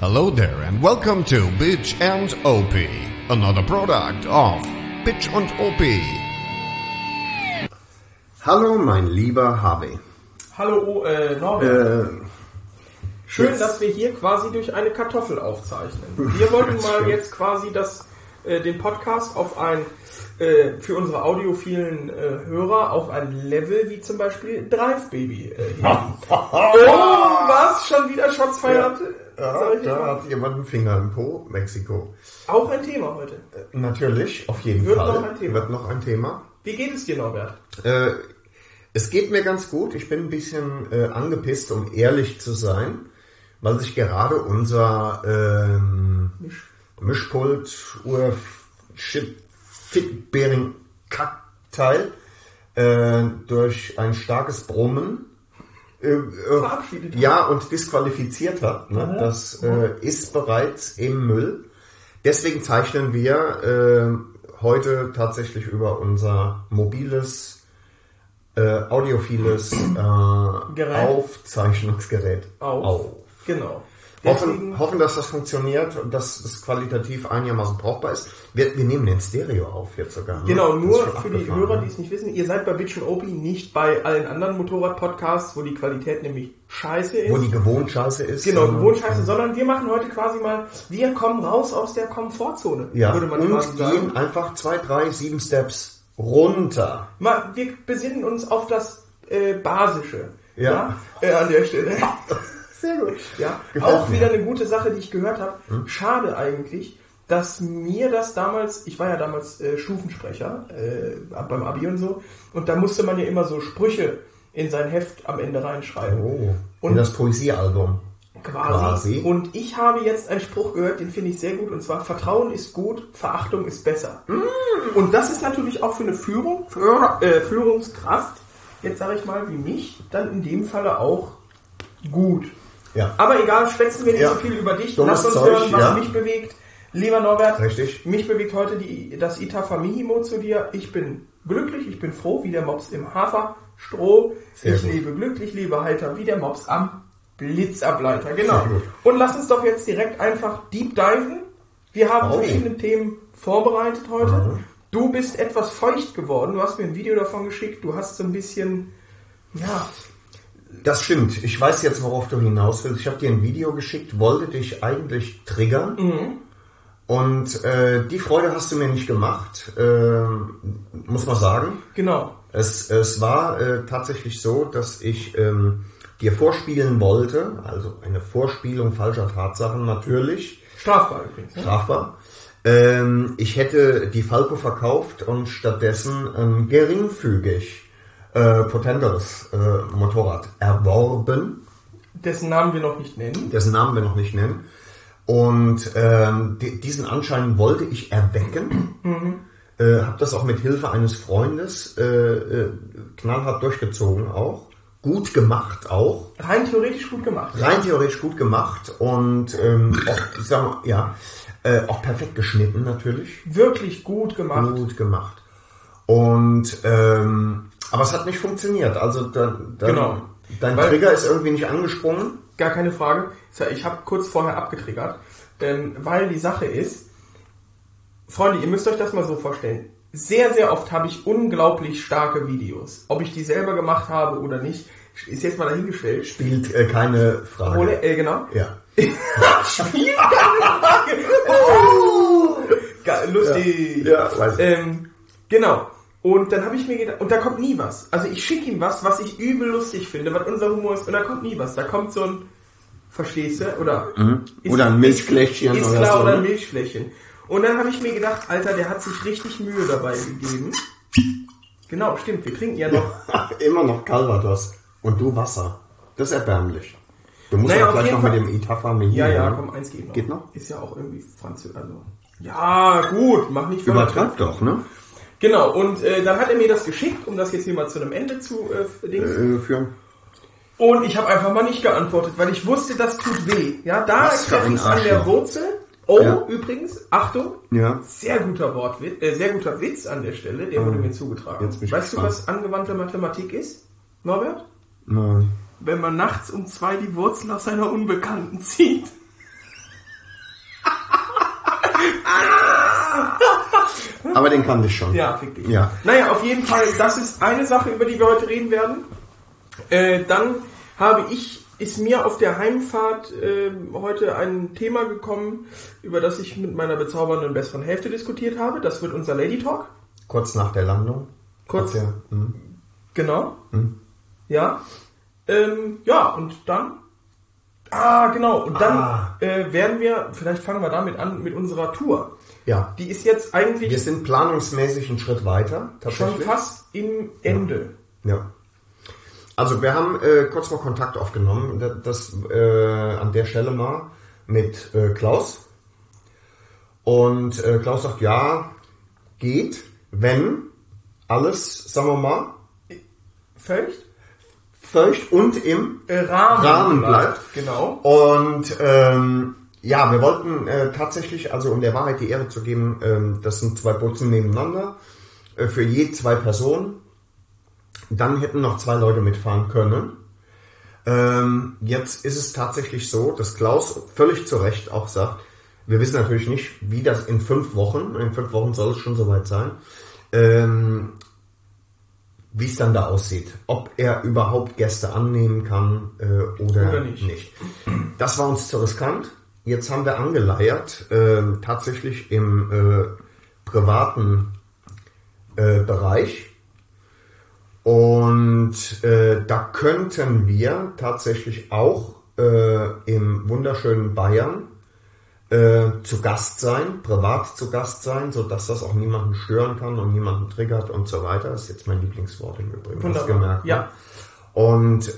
Hello there and welcome to Bitch and OP, another product of Bitch und OP. Hallo mein lieber Harvey. Hallo Norbert. Schön, dass wir hier quasi durch eine Kartoffel aufzeichnen. Wir wollten mal jetzt quasi den Podcast auf ein, für unsere audiophilen Hörer, auf ein Level wie zum Beispiel Drive Baby heben. Was? Schon wieder Shots feiert? Ja, da hat jemand einen Finger im Po, Mexiko. Auch ein Thema heute. Natürlich, auf jeden Wird Fall. noch ein Thema. Wird noch ein Thema. Wie geht es dir, Norbert? Es geht mir ganz gut. Ich bin ein bisschen angepisst, um ehrlich zu sein, weil sich gerade unser Mischpult Fitbearing Kackteil durch ein starkes Brummen Verabschiedet. Ja, und disqualifiziert hat. Ne? Das ist bereits im Müll. Deswegen zeichnen wir heute tatsächlich über unser mobiles, audiophiles Aufzeichnungsgerät auf. Genau. Hoffen, dass das funktioniert und dass es qualitativ einigermaßen brauchbar ist. Wir nehmen den Stereo auf jetzt sogar. Ne? Genau, nur für die Hörer, die es nicht wissen, ihr seid bei Bitch und OP, nicht bei allen anderen Motorrad-Podcasts, wo die Qualität nämlich scheiße ist. Wo die gewohnt scheiße ist. Genau, gewohnt scheiße, sondern wir machen heute quasi mal, wir kommen raus aus der Komfortzone, würde man quasi sagen. Gehen einfach 2, 3, 7 Steps runter. Wir besinnen uns auf das Basische. Ja. An der Stelle. Sehr gut. Ja, auch wieder eine gute Sache, die ich gehört habe. Schade eigentlich, dass mir das damals, ich war ja damals Stufensprecher beim Abi und so, und da musste man ja immer so Sprüche in sein Heft am Ende reinschreiben. Oh, in das Poesiealbum. Quasi. Und ich habe jetzt einen Spruch gehört, den finde ich sehr gut, und zwar: Vertrauen ist gut, Verachtung ist besser. Und das ist natürlich auch für eine Führungskraft, jetzt sage ich mal, wie mich, dann in dem Falle auch gut. Ja. Aber egal, schwätzen wir nicht so viel über dich. Lass uns hören, was mich bewegt. Lieber Norbert, richtig. Mich bewegt heute das Itafa Minimo zu dir. Ich bin glücklich, ich bin froh wie der Mops im Haferstroh. Ich lebe glücklich, lebe heiter wie der Mops am Blitzableiter. Genau. Und lass uns doch jetzt direkt einfach deep diven. Wir haben verschiedene Themen vorbereitet heute. Du bist etwas feucht geworden. Du hast mir ein Video davon geschickt. Du hast so ein bisschen, Das stimmt. Ich weiß jetzt, worauf du hinaus willst. Ich habe dir ein Video geschickt, wollte dich eigentlich triggern. Und die Freude hast du mir nicht gemacht, muss man sagen. Genau. Es war tatsächlich so, dass ich dir vorspielen wollte, also eine Vorspielung falscher Tatsachen natürlich. Strafbar übrigens. Ne? Strafbar. Ich hätte die Falco verkauft und stattdessen geringfügig potenteres Motorrad erworben. Dessen Namen wir noch nicht nennen. Und diesen Anschein wollte ich erwecken. Habe das auch mit Hilfe eines Freundes knallhart durchgezogen auch. Gut gemacht auch. Rein theoretisch gut gemacht. Und auch perfekt geschnitten natürlich. Wirklich gut gemacht. Und aber es hat nicht funktioniert. Also dein Trigger ist irgendwie nicht angesprungen. Gar keine Frage. Ich habe kurz vorher abgetriggert, weil die Sache ist, Freunde, ihr müsst euch das mal so vorstellen. Sehr, sehr oft habe ich unglaublich starke Videos. Ob ich die selber gemacht habe oder nicht, ist jetzt mal dahingestellt. Spielt keine Frage. Genau. Ja. Spielt keine Frage. Oh. Lustig. Ja, weiß ich. Genau. Und dann habe ich mir gedacht, und da kommt nie was. Also ich schicke ihm was ich übel lustig finde, was unser Humor ist, und da kommt nie was. Da kommt so ein, verstehst du? Oder ein Milchfläschchen. Ist klar, oder ein Milchfläschchen. Und dann habe ich mir gedacht, Alter, der hat sich richtig Mühe dabei gegeben. Genau, stimmt, wir trinken ja noch. Immer noch Calvados. Und du Wasser. Das ist erbärmlich. Du musst ja gleich noch mit dem Itafa Minimo. Ja, komm, eins geht noch. Geht noch? Ist ja auch irgendwie Französisch. Also. Ja, gut, mach nicht verrückt. Übertreib doch, ne? Genau, und dann hat er mir das geschickt, um das jetzt hier mal zu einem Ende zu führen. Und ich habe einfach mal nicht geantwortet, weil ich wusste, das tut weh. Ja, da treffe ich an der Wurzel. Übrigens, Achtung, sehr guter Witz an der Stelle, der wurde mir zugetragen. Weißt du, was angewandte Mathematik ist, Norbert? Nein. Wenn man nachts um 2 die Wurzel aus einer Unbekannten zieht. Aber den kannte ich schon. Ja, fick dich. Ja. Naja, auf jeden Fall, das ist eine Sache, über die wir heute reden werden. Dann ist mir auf der Heimfahrt heute ein Thema gekommen, über das ich mit meiner bezaubernden besseren Hälfte diskutiert habe. Das wird unser Lady Talk. Kurz nach der Landung. Kurz. Ja. Genau. Ja. Ja, und dann. Genau. Und dann werden wir, vielleicht fangen wir damit an, mit unserer Tour. Ja. Die ist jetzt eigentlich. Wir sind planungsmäßig einen Schritt weiter. Schon fast im Ende. Ja. Also wir haben kurz mal Kontakt aufgenommen, das an der Stelle mal mit Klaus. Und Klaus sagt, ja, geht, wenn alles, sagen wir mal, feucht und im Rahmen bleibt. Genau. Und ja, wir wollten tatsächlich, also um der Wahrheit die Ehre zu geben, das sind 2 Bussen nebeneinander, für je 2 Personen. Dann hätten noch 2 Leute mitfahren können. Jetzt ist es tatsächlich so, dass Klaus völlig zu Recht auch sagt, wir wissen natürlich nicht, wie das in 5 Wochen soll es schon soweit sein, wie es dann da aussieht. Ob er überhaupt Gäste annehmen kann oder nicht. Das war uns zu riskant. Jetzt haben wir angeleiert, tatsächlich im privaten Bereich. Und da könnten wir tatsächlich auch im wunderschönen Bayern zu Gast sein, privat zu Gast sein, sodass das auch niemanden stören kann und niemanden triggert und so weiter. Das ist jetzt mein Lieblingswort im Übrigen. Wunderbar. Gemerkt, ja. Und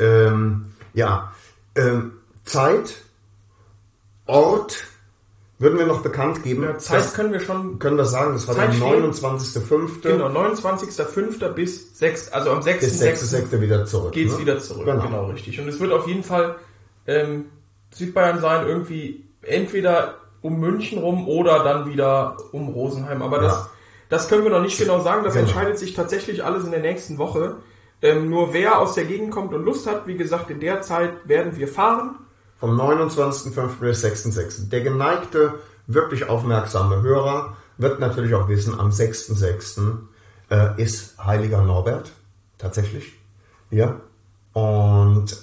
Zeit, Ort würden wir noch bekannt geben. Ja, Zeit können wir sagen, das war der 29.05. Genau, 29.05. bis 6. Also am 6.6. bis 6.6. wieder zurück. Geht's wieder zurück, genau richtig. Und es wird auf jeden Fall Südbayern sein, irgendwie entweder um München rum oder dann wieder um Rosenheim. Aber das können wir noch nicht genau sagen. Das entscheidet sich tatsächlich alles in der nächsten Woche. Nur wer aus der Gegend kommt und Lust hat, wie gesagt, in der Zeit werden wir fahren. Vom 29.05. bis 6.06. Der geneigte, wirklich aufmerksame Hörer wird natürlich auch wissen, am 6.06. Ist Heiliger Norbert. Tatsächlich. Ja. Und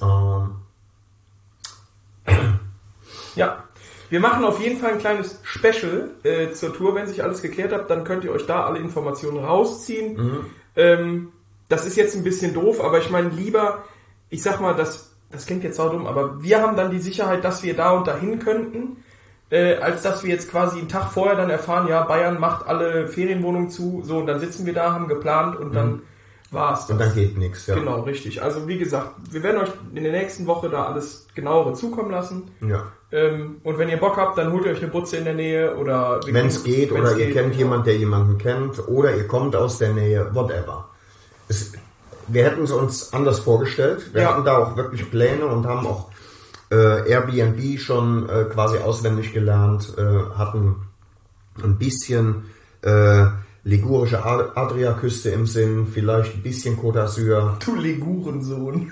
ja. Wir machen auf jeden Fall ein kleines Special zur Tour. Wenn sich alles geklärt hat, dann könnt ihr euch da alle Informationen rausziehen. Das ist jetzt ein bisschen doof, aber ich meine lieber, ich sag mal, das klingt jetzt auch dumm, aber wir haben dann die Sicherheit, dass wir da und dahin könnten, als dass wir jetzt quasi einen Tag vorher dann erfahren, ja, Bayern macht alle Ferienwohnungen zu, so, und dann sitzen wir da, haben geplant und dann war's das. Und dann geht nichts, ja. Genau, richtig. Also wie gesagt, wir werden euch in der nächsten Woche da alles genauere zukommen lassen. Ja. Und wenn ihr Bock habt, dann holt ihr euch eine Butze in der Nähe oder... Wenn es geht, oder ihr kennt jemanden, der jemanden kennt, oder ihr kommt aus der Nähe, whatever. Wir hätten es uns anders vorgestellt. Wir hatten da auch wirklich Pläne und haben auch Airbnb schon quasi auswendig gelernt, hatten ein bisschen ligurische Adriaküste im Sinn, vielleicht ein bisschen Côte d'Azur. Du Ligurensohn.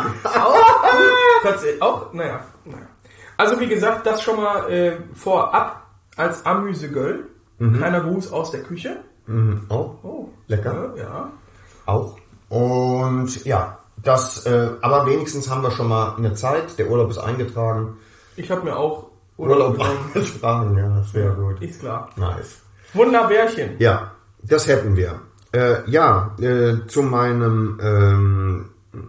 Du auch? Naja. Also wie gesagt, das schon mal vorab als Amüsegöl. Kleiner Gruß aus der Küche. Oh, lecker. Ja. Auch. Und ja, das, aber wenigstens haben wir schon mal eine Zeit. Der Urlaub ist eingetragen. Ich habe mir auch Urlaub eingetragen, ja, das wäre gut. Ist klar. Nice. Wunderbärchen. Ja, das hätten wir. Zu meinem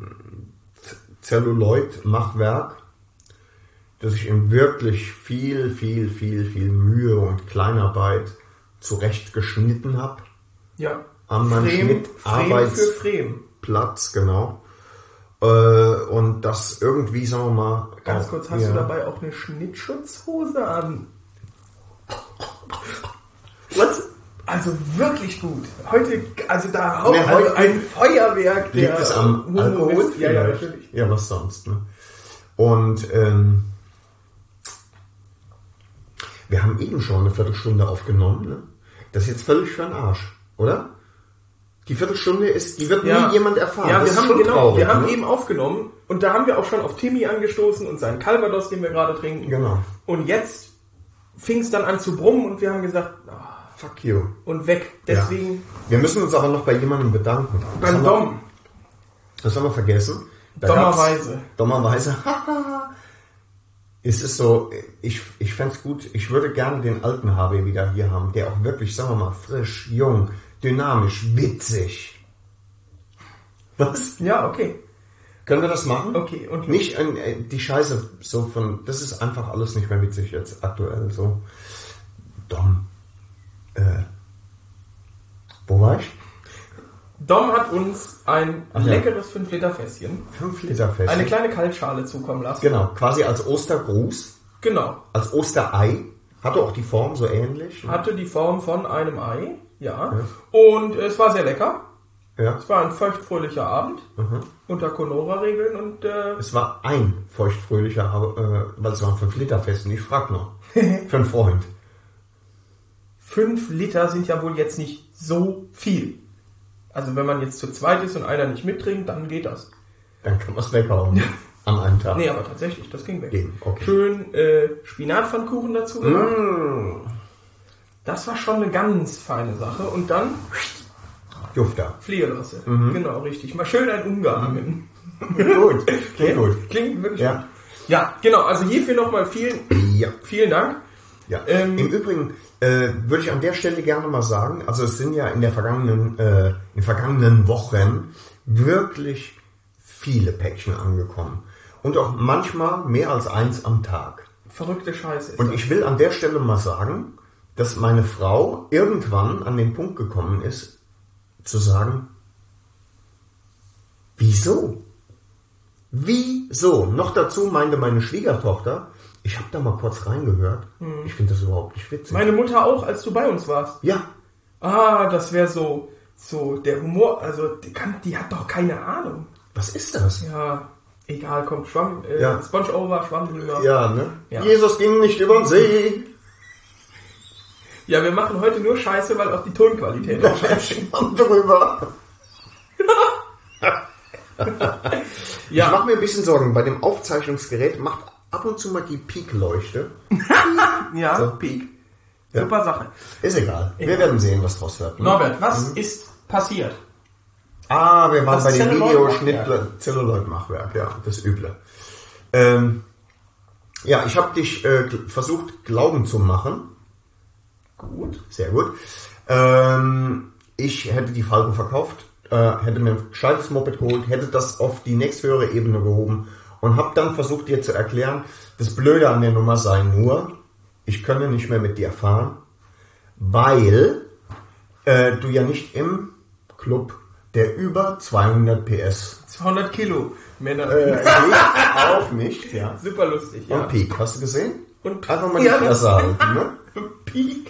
Celluloid-Machwerk, das ich in wirklich viel Mühe und Kleinarbeit zurecht geschnitten habe. Ja. An meinem Schnitt-Arbeitsplatz, genau. Und das irgendwie, sagen wir mal... Ganz kurz, hast du dabei auch eine Schnittschutzhose an? Was? Also wirklich gut. Heute, also da haut ein Feuerwerk. Liegt es am Alkohol? Ja, natürlich. Ja, was sonst, ne? Und wir haben eben schon eine Viertelstunde aufgenommen, ne? Das ist jetzt völlig für den Arsch, oder? Die Viertelstunde die wird nie jemand erfahren. Ja, das wir haben eben aufgenommen und da haben wir auch schon auf Timmy angestoßen und seinen Calvados, den wir gerade trinken. Genau. Und jetzt fing es dann an zu brummen und wir haben gesagt, Fuck you. Und weg. Deswegen. Ja. Wir müssen uns aber noch bei jemandem bedanken. Beim Dom. Das haben wir vergessen. Dummerweise. Es ist so, ich fände es gut, ich würde gerne den alten HB wieder hier haben, der auch wirklich, sagen wir mal, frisch, jung, dynamisch, witzig. Was? Ja, okay. Können wir das machen? Okay. Und nicht die Scheiße so von, das ist einfach alles nicht mehr witzig jetzt aktuell so. Dom. Wo war ich? Dom hat uns ein leckeres 5-Liter-Fässchen. 5-Liter-Fässchen. Eine kleine Kaltschale zukommen lassen. Genau, quasi als Ostergruß. Genau. Als Osterei. Hatte auch die Form so ähnlich. Hatte die Form von einem Ei, ja. Und es war sehr lecker. Ja. Es war ein feuchtfröhlicher Abend unter Conora-Regeln und es war ein feuchtfröhlicher Abend, weil es war ein 5-Liter-Fest. Ich frag noch. Für einen Freund. 5 Liter sind ja wohl jetzt nicht so viel. Also wenn man jetzt zu zweit ist und einer nicht mittrinkt, dann geht das. Dann kann man es weghauen. An einem Tag. Nee, aber tatsächlich, das ging weg. Okay. Schön Spinatpfannkuchen dazu gemacht. Das war schon eine ganz feine Sache. Und dann Jufter. Fliegerlasse. Genau, richtig. Mal schön ein umgehangen. Gut, klingt gut. Klingt wirklich gut. Ja, genau. Also hierfür nochmal vielen Dank. Ja. Im Übrigen würde ich an der Stelle gerne mal sagen, also es sind ja in den vergangenen Wochen wirklich viele Päckchen angekommen. Und auch manchmal mehr als eins am Tag. Verrückte Scheiße. Und ich will an der Stelle mal sagen, dass meine Frau irgendwann an den Punkt gekommen ist, zu sagen, wieso? Noch dazu meinte meine Schwiegertochter, ich habe da mal kurz reingehört, ich finde das überhaupt nicht witzig. Meine Mutter auch, als du bei uns warst. Ja. Das wäre so der Humor, also die hat doch keine Ahnung. Was ist das? Ja, egal, komm, Sponge over, Schwamm drüber. Ja, ne? Ja. Jesus ging nicht über den See. Ja, wir machen heute nur Scheiße, weil auch die Tonqualität ist Schwamm drüber. Ja. Ich mache mir ein bisschen Sorgen. Bei dem Aufzeichnungsgerät macht ab und zu mal die Peak-Leuchte. Ja, so. Peak. Super ja. Sache. Ist egal. Wir werden sehen, was draus wird. Ne? Norbert, was ist passiert? Wir waren das bei dem Videoschnitt Zelluloid-Machwerk. Ja, das Üble. Ich habe dich versucht, glauben zu machen. Gut. Sehr gut. Ich hätte die Falco verkauft, hätte mir ein gescheites Moped geholt, hätte das auf die nächsthöhere Ebene gehoben und habe dann versucht, dir zu erklären, das Blöde an der Nummer sei nur, ich könne nicht mehr mit dir fahren, weil du ja nicht im Club der über 200 PS 200 Kilo Männer auch nicht, ja. Super lustig, ja. Und Peak, hast du gesehen? Und einfach mal die Fresse halten, ne? Peak.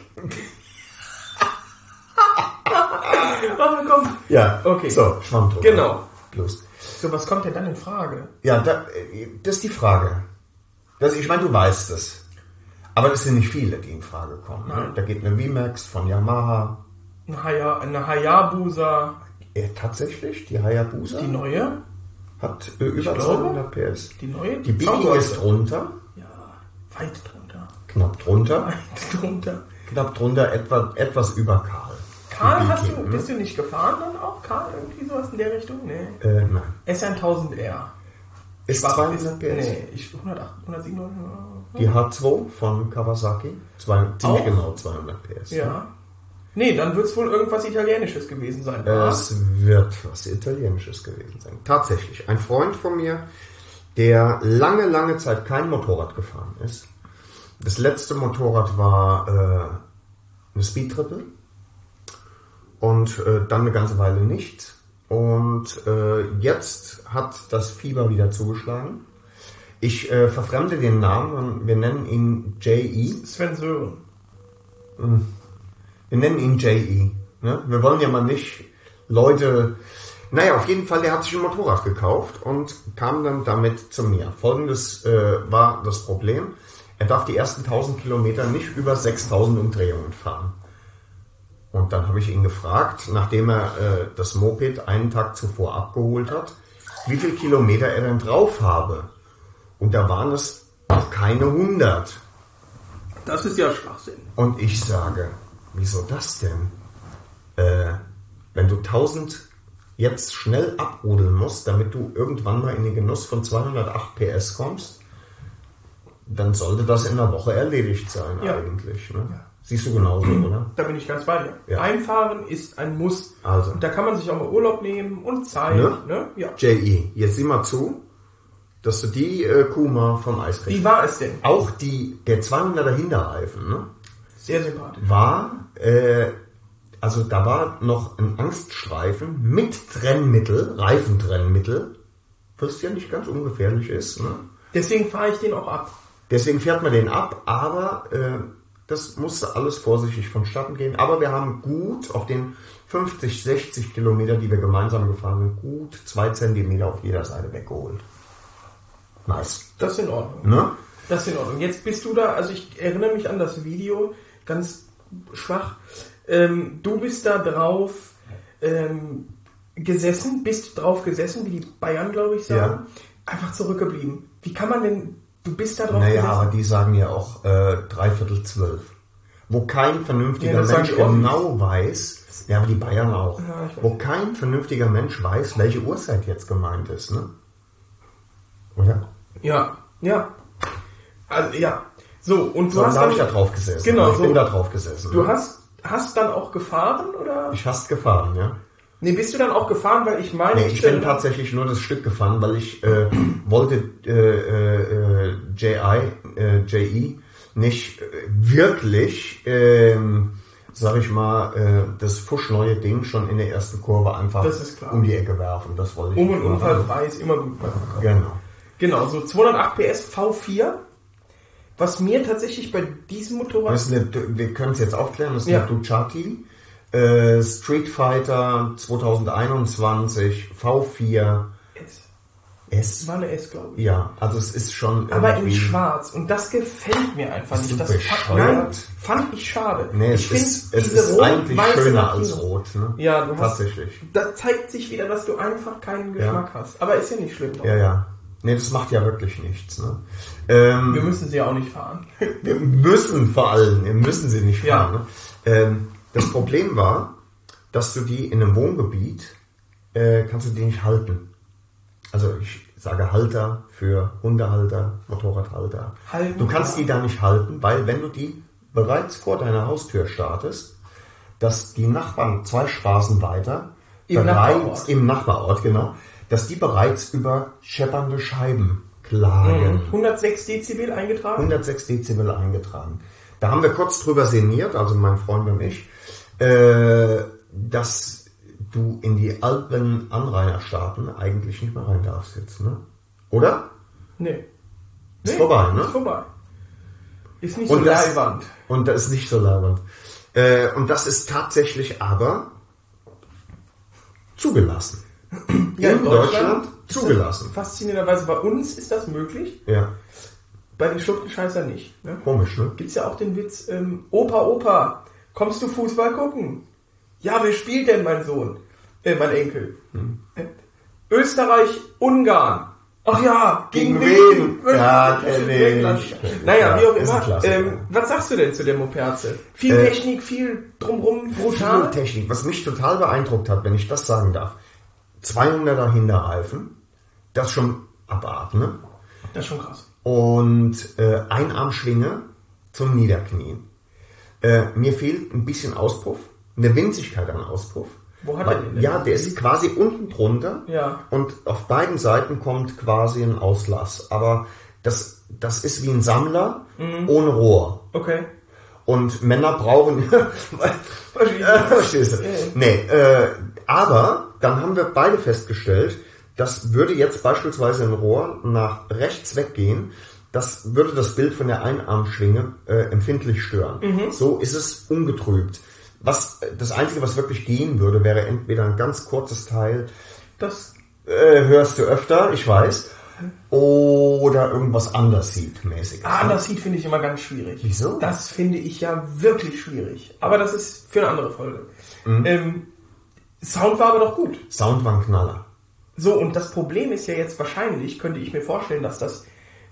Komm. Ja, okay. So, Schwamm drüber. Genau. Los. So, was kommt denn dann in Frage? Ja, das ist die Frage. Ich meine, du weißt es. Aber es sind nicht viele, die in Frage kommen. Ne? Da geht eine VMAX von Yamaha. Eine Hayabusa. Tatsächlich? Die Hayabusa? Die neue? Hat über 200 PS. Die neue? Die Viking ist drunter. Ja, weit drunter. Knapp drunter. Weit drunter. Knapp drunter, etwas über Karl. Karl bist du nicht gefahren dann auch? Karl, irgendwie sowas in der Richtung? Nee. Nein. S1000R. Ist 200 PS? Nee, 107. Die H2 von Kawasaki? Ziemlich genau 200 PS. Ja. Nee, dann wird es wohl irgendwas Italienisches gewesen sein. Es wird was Italienisches gewesen sein. Tatsächlich. Ein Freund von mir, der lange Zeit kein Motorrad gefahren ist. Das letzte Motorrad war eine Speed Triple. Und dann eine ganze Weile nicht. Und jetzt hat das Fieber wieder zugeschlagen. Ich verfremde den Namen und wir nennen ihn J.E. Sven Sören. Wir nennen ihn J.E. Ne? Wir wollen ja mal nicht Leute... Naja, auf jeden Fall, der hat sich ein Motorrad gekauft und kam dann damit zu mir. Folgendes war das Problem. Er darf die ersten 1000 Kilometer nicht über 6000 Umdrehungen fahren. Und dann habe ich ihn gefragt, nachdem er das Moped einen Tag zuvor abgeholt hat, wie viel Kilometer er denn drauf habe. Und da waren es noch keine 100. Das ist ja Schwachsinn. Und ich sage, wieso das denn? Wenn du 1000 jetzt schnell abrudeln musst, damit du irgendwann mal in den Genuss von 208 PS kommst, dann sollte das in einer Woche erledigt sein eigentlich. Ne? Ja. Siehst du genauso, oder? Da bin ich ganz bei dir. Ja. Einfahren ist ein Muss. Also. Und da kann man sich auch mal Urlaub nehmen und Zeit. Ne? Ja. J.E., jetzt sieh mal zu, dass du die Kuh mal vom Eis kriegst. Wie war es denn? Auch der 200er Hinterreifen, ne? Sehr sympathisch. Also da war noch ein Angststreifen mit Trennmittel, Reifentrennmittel, was ja nicht ganz ungefährlich ist. Ne? Deswegen fahre ich den auch ab. Deswegen fährt man den ab, aber das musste alles vorsichtig vonstatten gehen. Aber wir haben gut auf den 50, 60 Kilometer, die wir gemeinsam gefahren sind, gut 2 Zentimeter auf jeder Seite weggeholt. Nice. Das ist in Ordnung. Ne? Das ist in Ordnung. Jetzt bist du da, also ich erinnere mich an das Video, ganz schwach. Du bist da drauf gesessen, wie die Bayern, glaube ich, sagen. Ja. Einfach zurückgeblieben. Wie kann man denn, du bist da drauf gesessen? Naja, aber die sagen ja auch 11:45. Wo kein vernünftiger Mensch genau weiß, ja, aber die Bayern auch, wo kein vernünftiger Mensch weiß, welche Uhrzeit jetzt gemeint ist, ne? Oder? Ja. Also, ja. So, und du hast da habe ich da drauf gesessen. Genau, ich bin da drauf gesessen. Du hast dann auch gefahren, oder? Ich hast gefahren, ja. Nee, bist du dann auch gefahren, weil ich meine... Nee, ich bin tatsächlich nur das Stück gefahren, weil ich wollte J.E. nicht wirklich, sag ich mal, das fuschneue Ding schon in der ersten Kurve einfach um die Ecke werfen. Das wollte ich und unfallfrei ist immer gut. Genau, so 208 PS V4. Was mir tatsächlich bei diesem Motorrad... Wir können es jetzt aufklären, das ist eine Ducati Street Fighter 2021 V4 S. War eine S, glaube ich. Ja, also es ist schon... Aber in schwarz. Und das gefällt mir einfach nicht. Das fand ich schade. Nee, es ist eigentlich schöner als rot. Ne? Ja, tatsächlich. Da zeigt sich wieder, dass du einfach keinen Geschmack hast. Aber ist ja nicht schlimm. Ja. Nee, das macht ja wirklich nichts. Ne? Wir müssen sie ja auch nicht fahren. Wir müssen sie nicht fahren. Ne? Das Problem war, dass du die in einem Wohngebiet, kannst du die nicht halten. Also ich sage Halter für Hundehalter, Motorradhalter. Du kannst die da nicht halten, weil wenn du die bereits vor deiner Haustür startest, dass die Nachbarn 2 Straßen weiter, im Nachbarort, genau, dass die bereits über scheppernde Scheiben klagen. 106 Dezibel eingetragen? 106 Dezibel eingetragen. Da haben wir kurz drüber sinniert, also mein Freund und ich, dass du in die Alpen-Anrainerstaaten eigentlich nicht mehr rein darfst jetzt, ne? Oder? Nee. Ist vorbei, ne? Ist vorbei. Ist nicht so leiwand. Und das ist nicht so leiwand. Und das ist tatsächlich aber zugelassen. Ja, in Deutschland zugelassen. Faszinierenderweise bei uns ist das möglich. Ja. Bei den Schluchtenscheißern nicht. Ne? Komisch, ne? Gibt's ja auch den Witz, Opa, kommst du Fußball gucken? Ja, wer spielt denn mein Sohn? Mein Enkel. Österreich, Ungarn. Ach ja, gegen wen? Ja, naja, wie auch immer. Was sagst du denn zu der Moperze? Viel Technik, viel drumrum, brutal? Viel Technik. Was mich total beeindruckt hat, wenn ich das sagen darf. 200er Hinterreifen, das schon abartig, ne? Das ist schon krass. Und Einarmschwinge zum Niederknien. Mir fehlt ein bisschen Auspuff, eine Winzigkeit an Auspuff. Wo hat er den denn? Ja, der ist quasi unten drunter und auf beiden Seiten kommt quasi ein Auslass. Aber das ist wie ein Sammler ohne Rohr. Okay. Und Männer brauchen... Verstehst du? Nee, aber dann haben wir beide festgestellt, das würde jetzt beispielsweise ein Rohr nach rechts weggehen, das würde das Bild von der Einarmschwinge empfindlich stören. So ist es ungetrübt. Das Einzige, was wirklich gehen würde, wäre entweder ein ganz kurzes Teil, das hörst du öfter, ich weiß, oder irgendwas Underseat-mäßiges. Underseat finde ich immer ganz schwierig. Wieso? Das finde ich ja wirklich schwierig. Aber das ist für eine andere Folge. Sound war aber doch gut. Sound war ein Knaller. So, und das Problem ist ja jetzt wahrscheinlich, könnte ich mir vorstellen, dass das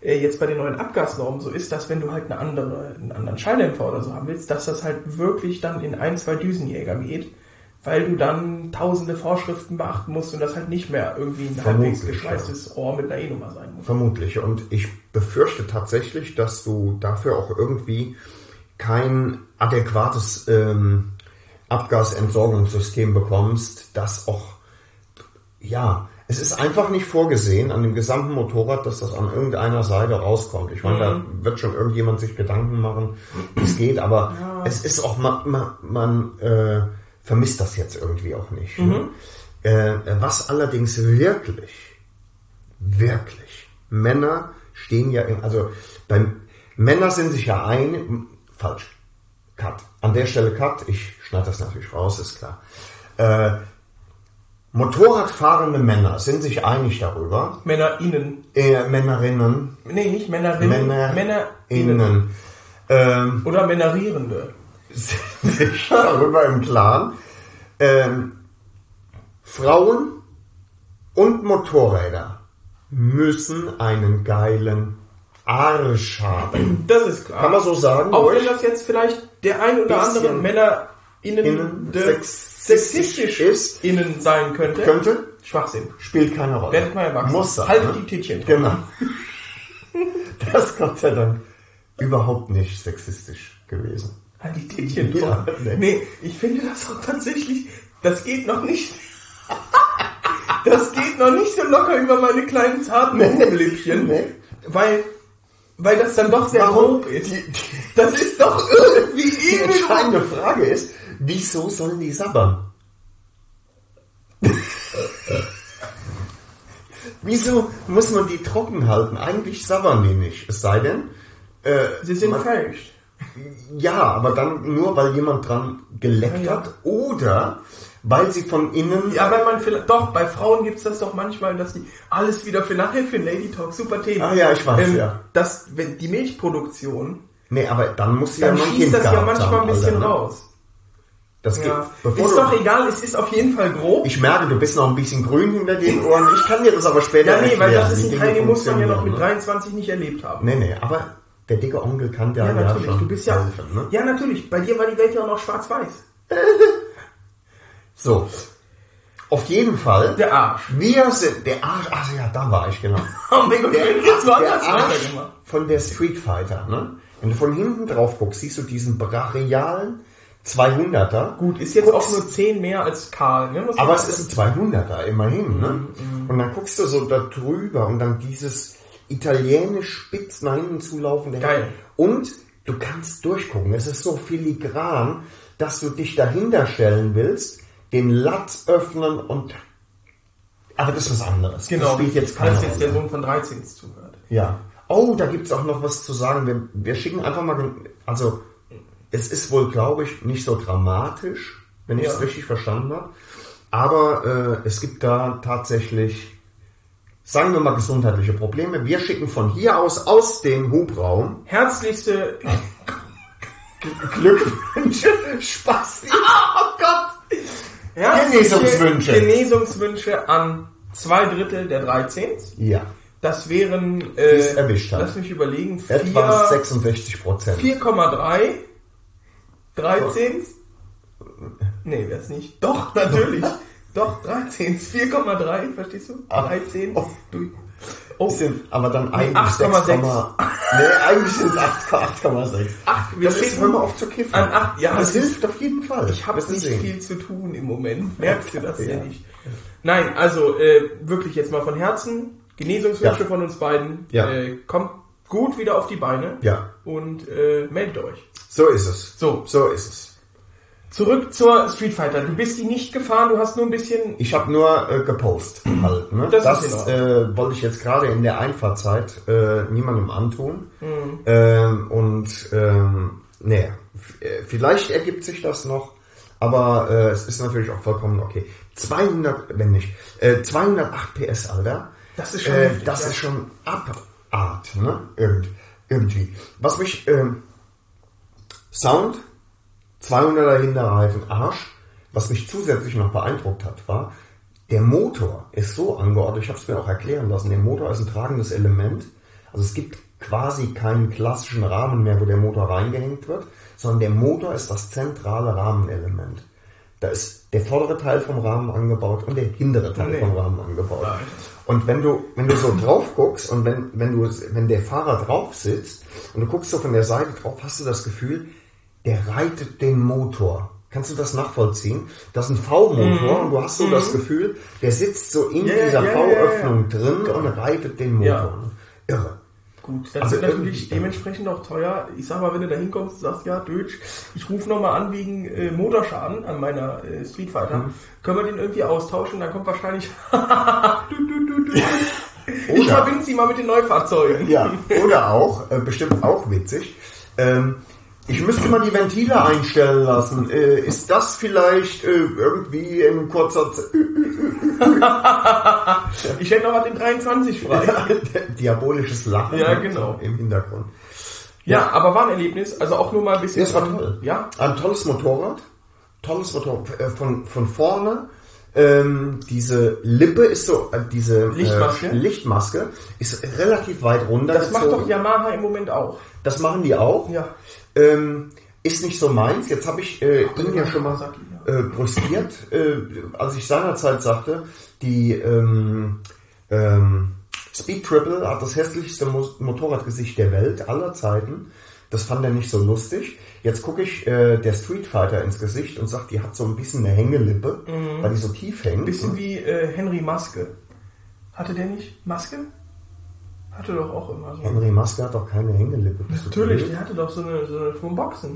jetzt bei den neuen Abgasnormen so ist, dass wenn du halt einen anderen Schalldämpfer oder so haben willst, dass das halt wirklich dann in 1-2 Düsenjäger geht, weil du dann tausende Vorschriften beachten musst und das halt nicht mehr irgendwie ein halbwegs geschweißtes Ohr mit einer E-Nummer sein muss. Vermutlich. Und ich befürchte tatsächlich, dass du dafür auch irgendwie kein adäquates Abgasentsorgungssystem bekommst, das auch, ja, es ist einfach nicht vorgesehen an dem gesamten Motorrad, dass das an irgendeiner Seite rauskommt. Ich meine, da wird schon irgendjemand sich Gedanken machen, wie es geht, aber es ist auch, man vermisst das jetzt irgendwie auch nicht. Was allerdings wirklich Männer stehen ja, Männer sind sich ja falsch. Cut. An der Stelle Cut. Ich schneide das natürlich raus, ist klar. Motorradfahrende Männer sind sich einig darüber. Männerinnen. Männerinnen. Nee, nicht Männerinnen. Männerinnen. Oder Männerierende. Sind sich darüber im Klaren. Frauen und Motorräder müssen einen geilen Arsch haben. Das ist klar. Kann man so sagen? Auch wenn das jetzt vielleicht der ein oder andere MännerInnen sexistisch ist, innen sein könnte. Schwachsinn. Spielt keine Rolle. Werdet mal erwachsen. Muss sein. Haltet die Tittchen dran. Genau. Das ist Gott sei Dank überhaupt nicht sexistisch gewesen. Halt die Tittchen dran. Ja, nee, ich finde das auch tatsächlich, das geht noch nicht. Das geht noch nicht so locker über meine kleinen zarten Lippchen. Nee. Weil das dann doch sehr grob ist. Das ist doch irgendwie die entscheidende Frage ist, wieso sollen die sabbern? Wieso muss man die trocken halten? Eigentlich sabbern die nicht. Es sei denn, sie sind feucht. Ja, aber dann nur, weil jemand dran geleckt hat oder weil sie von innen... Ja, weil man vielleicht... Doch, bei Frauen gibt es das doch manchmal, dass die alles wieder für nachher, für Lady Talk, super Thema. Ah ja, ich weiß, dass, wenn die Milchproduktion... Nee, aber dann muss sie ja noch ein Kind das gehabt ja manchmal haben, ein bisschen Alter, raus. Das geht, ist doch egal, es ist auf jeden Fall grob. Ich merke, du bist noch ein bisschen grün hinter den Ohren. Ich kann dir das aber später erklären. Ja, nee, weil das ist ein Teil, den muss man ja noch mit ne? 23 nicht erlebt haben. Nee, aber der dicke Onkel kann ja natürlich. schon Du bist ja helfen. Ne? Ja, natürlich. Bei dir war die Welt ja auch noch schwarz-weiß. So. Auf jeden Fall. Der Arsch. Wir sind, der Arsch, ach ja, da war ich, genau. Oh mein Gott, jetzt war der das Arsch von der Street Fighter, ne? Wenn du von hinten drauf guckst, siehst du diesen brachialen 200er. Gut, ist jetzt auch nur 10 mehr als Karl, ne? Aber es ist ein 200er, immerhin, ne? Und dann guckst du so da drüber und dann dieses italienisch spitz nach hinten zulaufende. Geil. Und du kannst durchgucken. Es ist so filigran, dass du dich dahinter stellen willst, den Latz öffnen und... Aber das ist was anderes. Genau, das spielt jetzt keine falls jetzt Rolle. der Sohn von 13 zuhört. Ja. Oh, da gibt's auch noch was zu sagen. Wir schicken einfach mal... Also, es ist wohl, glaube ich, nicht so dramatisch, wenn ich es richtig verstanden habe. Aber es gibt da tatsächlich, sagen wir mal, gesundheitliche Probleme. Wir schicken von hier aus dem Hubraum... Herzlichste... Glückwünsche, Spaß. Oh Gott! Genesungswünsche an 2/3 der 13. Ja. Das wären, erwischt lass mich überlegen, etwa 66%. 4,3 13. Nee, wär's nicht. Doch, natürlich. Doch, 13. 4,3, verstehst du? 13. Oh. Aber dann eigentlich 8,6. Nee, eigentlich sind es 8,6. Hör mal auf zu kiffen. An 8, ja, das hilft auf jeden Fall. Ich habe nicht viel zu tun im Moment. Merkst du das ja nicht? Nein, also wirklich jetzt mal von Herzen. Genesungswünsche von uns beiden. Ja. Kommt gut wieder auf die Beine. Ja. Und meldet euch. So ist es. So ist es. Zurück zur Street Fighter. Du bist die nicht gefahren, du hast nur ein bisschen... Ich habe nur gepostet halt. Ne? Das wollte ich jetzt gerade in der Einfahrtzeit niemandem antun. Vielleicht ergibt sich das noch, aber es ist natürlich auch vollkommen okay. 208 PS, Alter. Das ist schon heftig, das ist schon Abart, ne? Irgendwie. Was mich... Sound... 200er Hinterreifen, Arsch. Was mich zusätzlich noch beeindruckt hat, war, der Motor ist so angeordnet, ich habe es mir auch erklären lassen, der Motor ist ein tragendes Element, Also es gibt quasi keinen klassischen Rahmen mehr, wo der Motor reingehängt wird, sondern der Motor ist das zentrale Rahmenelement. Da ist der vordere Teil vom Rahmen angebaut und der hintere Teil vom Rahmen angebaut. Nein. Und wenn du so drauf guckst und wenn der Fahrer drauf sitzt und du guckst so von der Seite drauf, hast du das Gefühl, der reitet den Motor. Kannst du das nachvollziehen? Das ist ein V-Motor und du hast so das Gefühl, der sitzt so in dieser V-Öffnung drin und reitet den Motor. Ja. Irre. Gut, das ist natürlich dementsprechend auch teuer. Ich sag mal, wenn du da hinkommst und sagst, ja, Deutsch, ich rufe nochmal an wegen Motorschaden an meiner Street Fighter. Können wir den irgendwie austauschen? Dann kommt wahrscheinlich ich verbinde sie mal mit den Neufahrzeugen. Ja, oder auch, bestimmt auch witzig, ich müsste mal die Ventile einstellen lassen. Ist das vielleicht irgendwie in kurzer Zeit? Ich hätte noch mal den 23 frei. Ja, diabolisches Lachen genau. Im Hintergrund. Ja, aber war ein Erlebnis. Also auch nur mal ein bisschen. Das war toll. Ja? Ein tolles Motorrad. Von vorne. Diese Lippe ist so, diese Lichtmaske ist relativ weit runter. Das macht doch Yamaha im Moment auch. Das machen die auch. Ja. Ist nicht so meins. Jetzt habe ich ihn ja schon mal brüskiert, als ich seinerzeit sagte, die Speed Triple hat das hässlichste Motorradgesicht der Welt aller Zeiten. Das fand er nicht so lustig. Jetzt gucke ich der Street Fighter ins Gesicht und sage, die hat so ein bisschen eine Hängelippe, weil die so tief hängt. Ein bisschen wie Henry Maske. Hatte der nicht Maske? Hatte doch auch immer so. Henry Maske hat doch keine Hängelippe. Natürlich, der hatte doch so eine vom Boxen.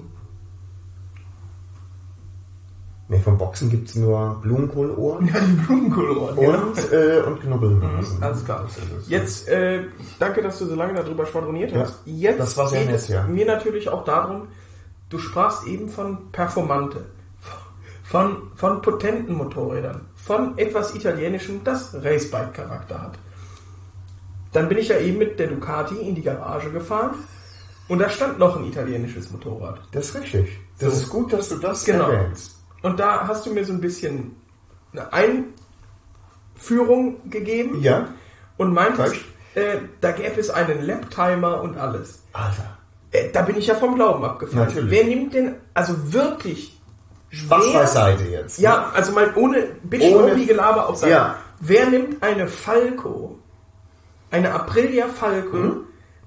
Ne, vom Boxen gibt es nur Blumenkohlohren. Ja, die Blumenkohlohren. Und Knubbelnasen. Alles klar. Jetzt, danke, dass du so lange darüber schwadroniert hast. Jetzt das war sehr geht nett, es mir natürlich auch darum, du sprachst eben von Performante, von potenten Motorrädern, von etwas Italienischem, das Racebike-Charakter hat. Dann bin ich ja eben mit der Ducati in die Garage gefahren und da stand noch ein italienisches Motorrad. Das ist richtig. Das ist gut, dass du das erwähnst. Und da hast du mir so ein bisschen eine Einführung gegeben. Ja. Und meintest, da gäbe es einen Lap-Timer und alles. Alter. Da bin ich ja vom Glauben abgefallen. Natürlich. Wer nimmt denn, also wirklich... Spaß beiseite jetzt. Ja, also mal ohne Bitch-Gelaber auf Seite. Ja. Wer nimmt eine Falco, eine Aprilia Falco,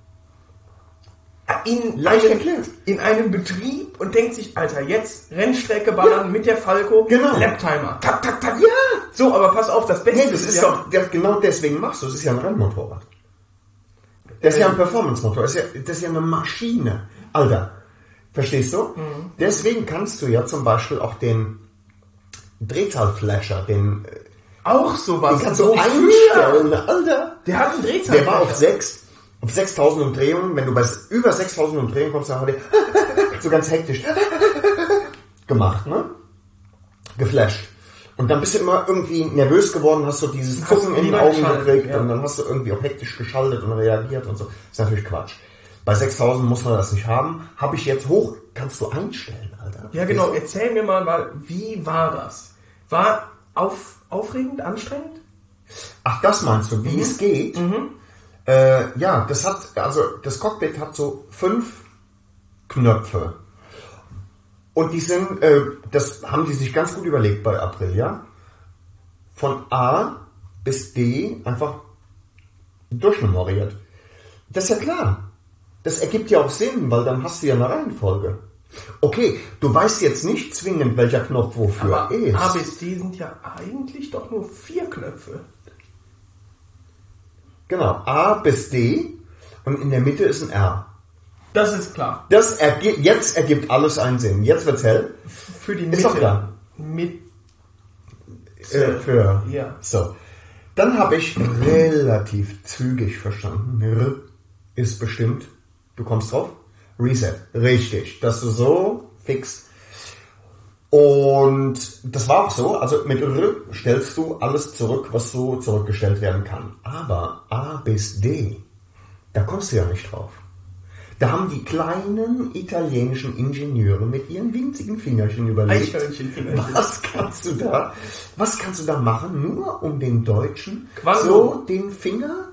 in einem Betrieb und denkt sich, Alter, jetzt Rennstrecke ballern mit der Falco, Laptimer, tak, tak, tak, so, aber pass auf, das Beste ist doch, genau deswegen machst du es, ist ja ein Rennmotorrad. Das ist ja ein Performance-Motor, das ist ja eine Maschine, Alter, verstehst du? Mhm. Deswegen kannst du ja zum Beispiel auch den Drehzahlflasher, auch sowas, den kannst du einstellen, Alter. Der hat einen Drehzahlflasher. Der war auf 6.000 Umdrehungen, wenn du bei über 6.000 Umdrehungen kommst, dann hat der so ganz hektisch gemacht, ne? Geflasht. Und dann bist du immer irgendwie nervös geworden, hast du dieses Zucken in den Augen gekriegt und dann hast du irgendwie auch hektisch geschaltet und reagiert und so. Das ist natürlich Quatsch. Bei 6.000 muss man das nicht haben. Habe ich jetzt hoch, kannst du einstellen, Alter. Ja genau, erzähl mir mal, wie war das? War aufregend, anstrengend? Ach, das meinst du, wie es geht? Mhm. Ja, das Cockpit hat so 5 Knöpfe. Und die sind, das haben die sich ganz gut überlegt bei Aprilia. Von A bis D einfach durchnummeriert. Das ist ja klar. Das ergibt ja auch Sinn, weil dann hast du ja eine Reihenfolge. Okay, du weißt jetzt nicht zwingend, welcher Knopf wofür aber ist. A bis D sind ja eigentlich doch nur 4 Knöpfe. Genau, A bis D und in der Mitte ist ein R. Das ist klar. Jetzt ergibt alles einen Sinn. Jetzt wird's hell. Für die Mitte. Ist doch klar. Ja. So. Dann habe ich relativ zügig verstanden. R ist bestimmt. Du kommst drauf? Reset. Richtig. Dass du so fix. Und das war auch so, also mit R stellst du alles zurück, was so zurückgestellt werden kann. Aber A bis D, da kommst du ja nicht drauf. Da haben die kleinen italienischen Ingenieure mit ihren winzigen Fingerchen überlegt, was kannst du da machen, nur um den Deutschen so den Finger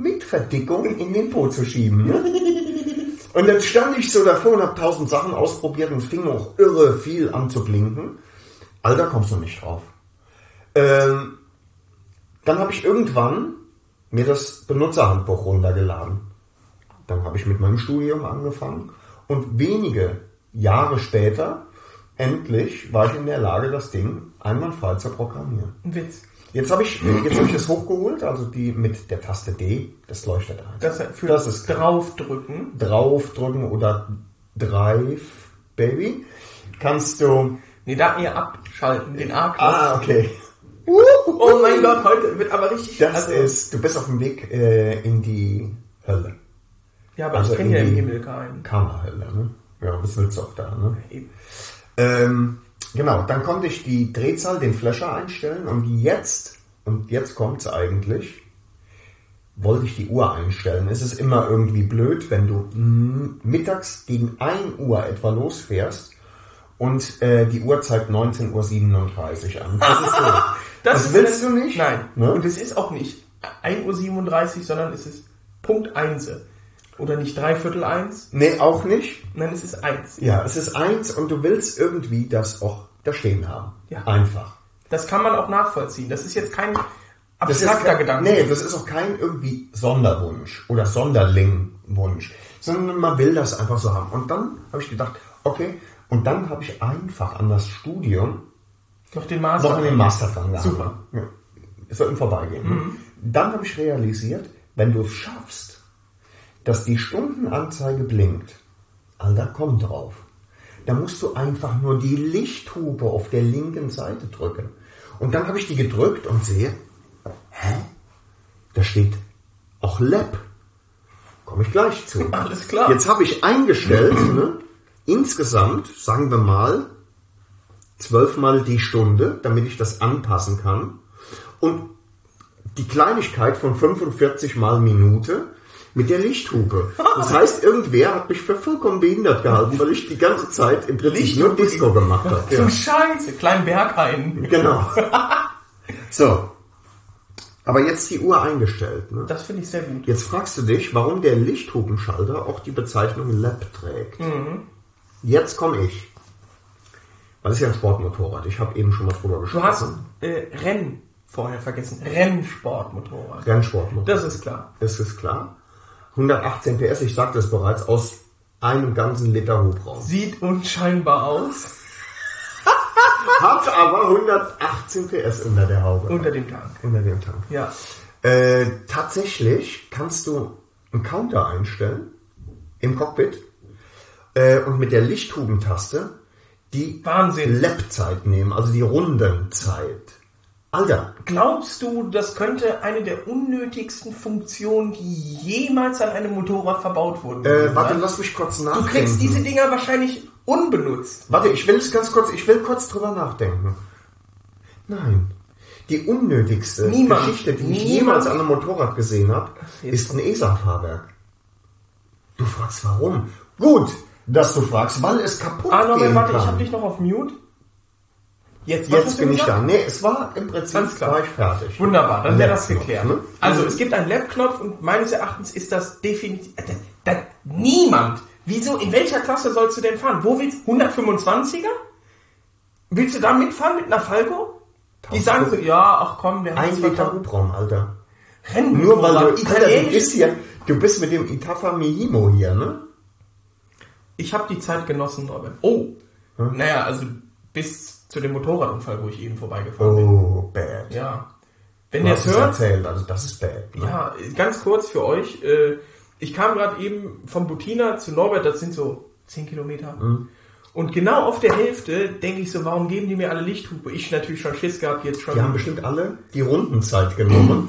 mit Verdickung in den Po zu schieben. Ne? Und dann stand ich so davor und habe 1000 Sachen ausprobiert und es fing auch irre viel an zu blinken. Alter, kommst du nicht drauf. Dann habe ich irgendwann mir das Benutzerhandbuch runtergeladen. Dann habe ich mit meinem Studium angefangen und wenige Jahre später, endlich, war ich in der Lage, das Ding einwandfrei zu programmieren. Ein Witz. Jetzt habe ich das hochgeholt, also die mit der Taste D, das leuchtet ein. Das ist draufdrücken. Draufdrücken oder Drive, Baby. Kannst du... Nee, da eher abschalten, den A-Knopf. Ah, okay. Oh mein Gott, heute wird aber richtig... Du bist auf dem Weg in die Hölle. Ja, aber ich kenne ja im Himmel keinen. Kammerhölle, ne? Ja, was willst du auch da, ne? Eben. Genau, dann konnte ich die Drehzahl, den Flasher einstellen und jetzt kommt's eigentlich, wollte ich die Uhr einstellen. Es ist immer irgendwie blöd, wenn du mittags gegen 1 Uhr etwa losfährst und die Uhr zeigt 19:37 Uhr an. Das ist so. Das willst du nicht? Nein. Ne? Und es ist auch nicht 1:37 Uhr, sondern es ist Punkt 1. Oder nicht 1:45? Nee, auch nicht. Nein, es ist 1. Ja, es ist 1 und du willst irgendwie das auch da stehen haben. Ja. Einfach. Das kann man auch nachvollziehen. Das ist jetzt kein abstrakter Gedanke. Nee, das ist auch kein irgendwie Sonderwunsch oder Sonderling-Wunsch, sondern man will das einfach so haben. Und dann habe ich gedacht, okay, und dann habe ich einfach an das Studium noch den Master dran gehabt. Super. Ja. Es soll im Vorbeigehen. Mhm. Dann habe ich realisiert, wenn du es schaffst, dass die Stundenanzeige blinkt, Alter, komm drauf. Da musst du einfach nur die Lichthupe auf der linken Seite drücken. Und dann habe ich die gedrückt und sehe, da steht auch Lab. Komme ich gleich zu. Alles klar. Jetzt habe ich eingestellt, ne, insgesamt, sagen wir mal, 12 Mal die Stunde, damit ich das anpassen kann. Und die Kleinigkeit von 45 Mal Minute mit der Lichthupe. Das heißt, irgendwer hat mich für vollkommen behindert gehalten, weil ich die ganze Zeit im Prinzip nur Disco gemacht habe. Du Scheiße, kleinen Berghain. Genau. So. Aber jetzt die Uhr eingestellt. Ne? Das finde ich sehr gut. Jetzt fragst du dich, warum der Lichthupenschalter auch die Bezeichnung Lab trägt. Mhm. Jetzt komme ich. Weil es ist ja ein Sportmotorrad. Ich habe eben schon mal drüber gesprochen. Du hast Rennen vorher vergessen. Rennsportmotorrad. Rennsportmotorrad. Das ist klar. Das ist klar. 118 PS, ich sagte es bereits, aus einem ganzen Liter Hubraum. Sieht unscheinbar aus. Hat aber 118 PS unter der Haube. Unter dem Tank. Unter dem Tank. Ja. Tatsächlich kannst du einen Counter einstellen im Cockpit und mit der Lichthubentaste die Lap-Zeit nehmen, also die Rundenzeit. Alter. Glaubst du, das könnte eine der unnötigsten Funktionen, die jemals an einem Motorrad verbaut wurden? Warte, lass mich kurz nachdenken. Du kriegst diese Dinger wahrscheinlich unbenutzt. Warte, ich will kurz drüber nachdenken. Nein. Die unnötigste Geschichte, die ich jemals an einem Motorrad gesehen habe, ist ein ESA-Fahrwerk. Du fragst, warum? Gut, dass du fragst, weil es kaputt gehen warte, kann. ich habe dich noch auf Mute. Jetzt bin ich da. Nee, es war im Prinzip war ich fertig. Wunderbar, dann wäre das geklärt. Ne? Also es gibt einen Lab-Knopf und meines Erachtens ist das definitiv... niemand. Wieso? In welcher Klasse sollst du denn fahren? Wo willst du? 125er? Willst du da mitfahren mit einer Falco? Die sagen so, ja, ach komm, der hat 1 Liter Hubraum, Alter. Nur weil du bist mit dem Itafa Mihimo hier, ne? Ich habe die Zeit genossen, Robin. Oh, naja, also bis zu dem Motorradunfall, wo ich eben vorbeigefahren bin. Oh, bad. Ja. Wenn ihr es hört... erzählt, also das ist bad. Ne? Ja, ganz kurz für euch. Ich kam gerade eben vom Butina zu Norbert, das sind so 10 Kilometer. Mhm. Und genau auf der Hälfte denke ich so, warum geben die mir alle Lichthupe? Ich natürlich schon Schiss gehabt, jetzt schon. Die haben bestimmt alle die Rundenzeit genommen.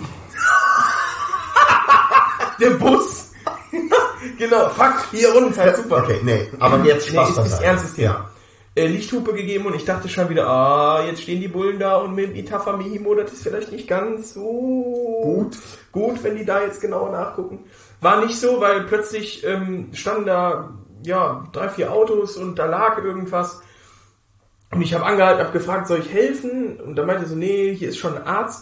Der Bus. Genau, fuck, hier Rundenzeit, super. Okay, nee, aber jetzt Spaß ist ernstes Thema. Lichthupe gegeben und ich dachte schon wieder, jetzt stehen die Bullen da und mit dem Itafa Mihimo, das ist vielleicht nicht ganz so gut, wenn die da jetzt genauer nachgucken. War nicht so, weil plötzlich standen da 3-4 Autos und da lag irgendwas und ich habe angehalten, habe gefragt, soll ich helfen? Und da meinte so, nee, hier ist schon ein Arzt.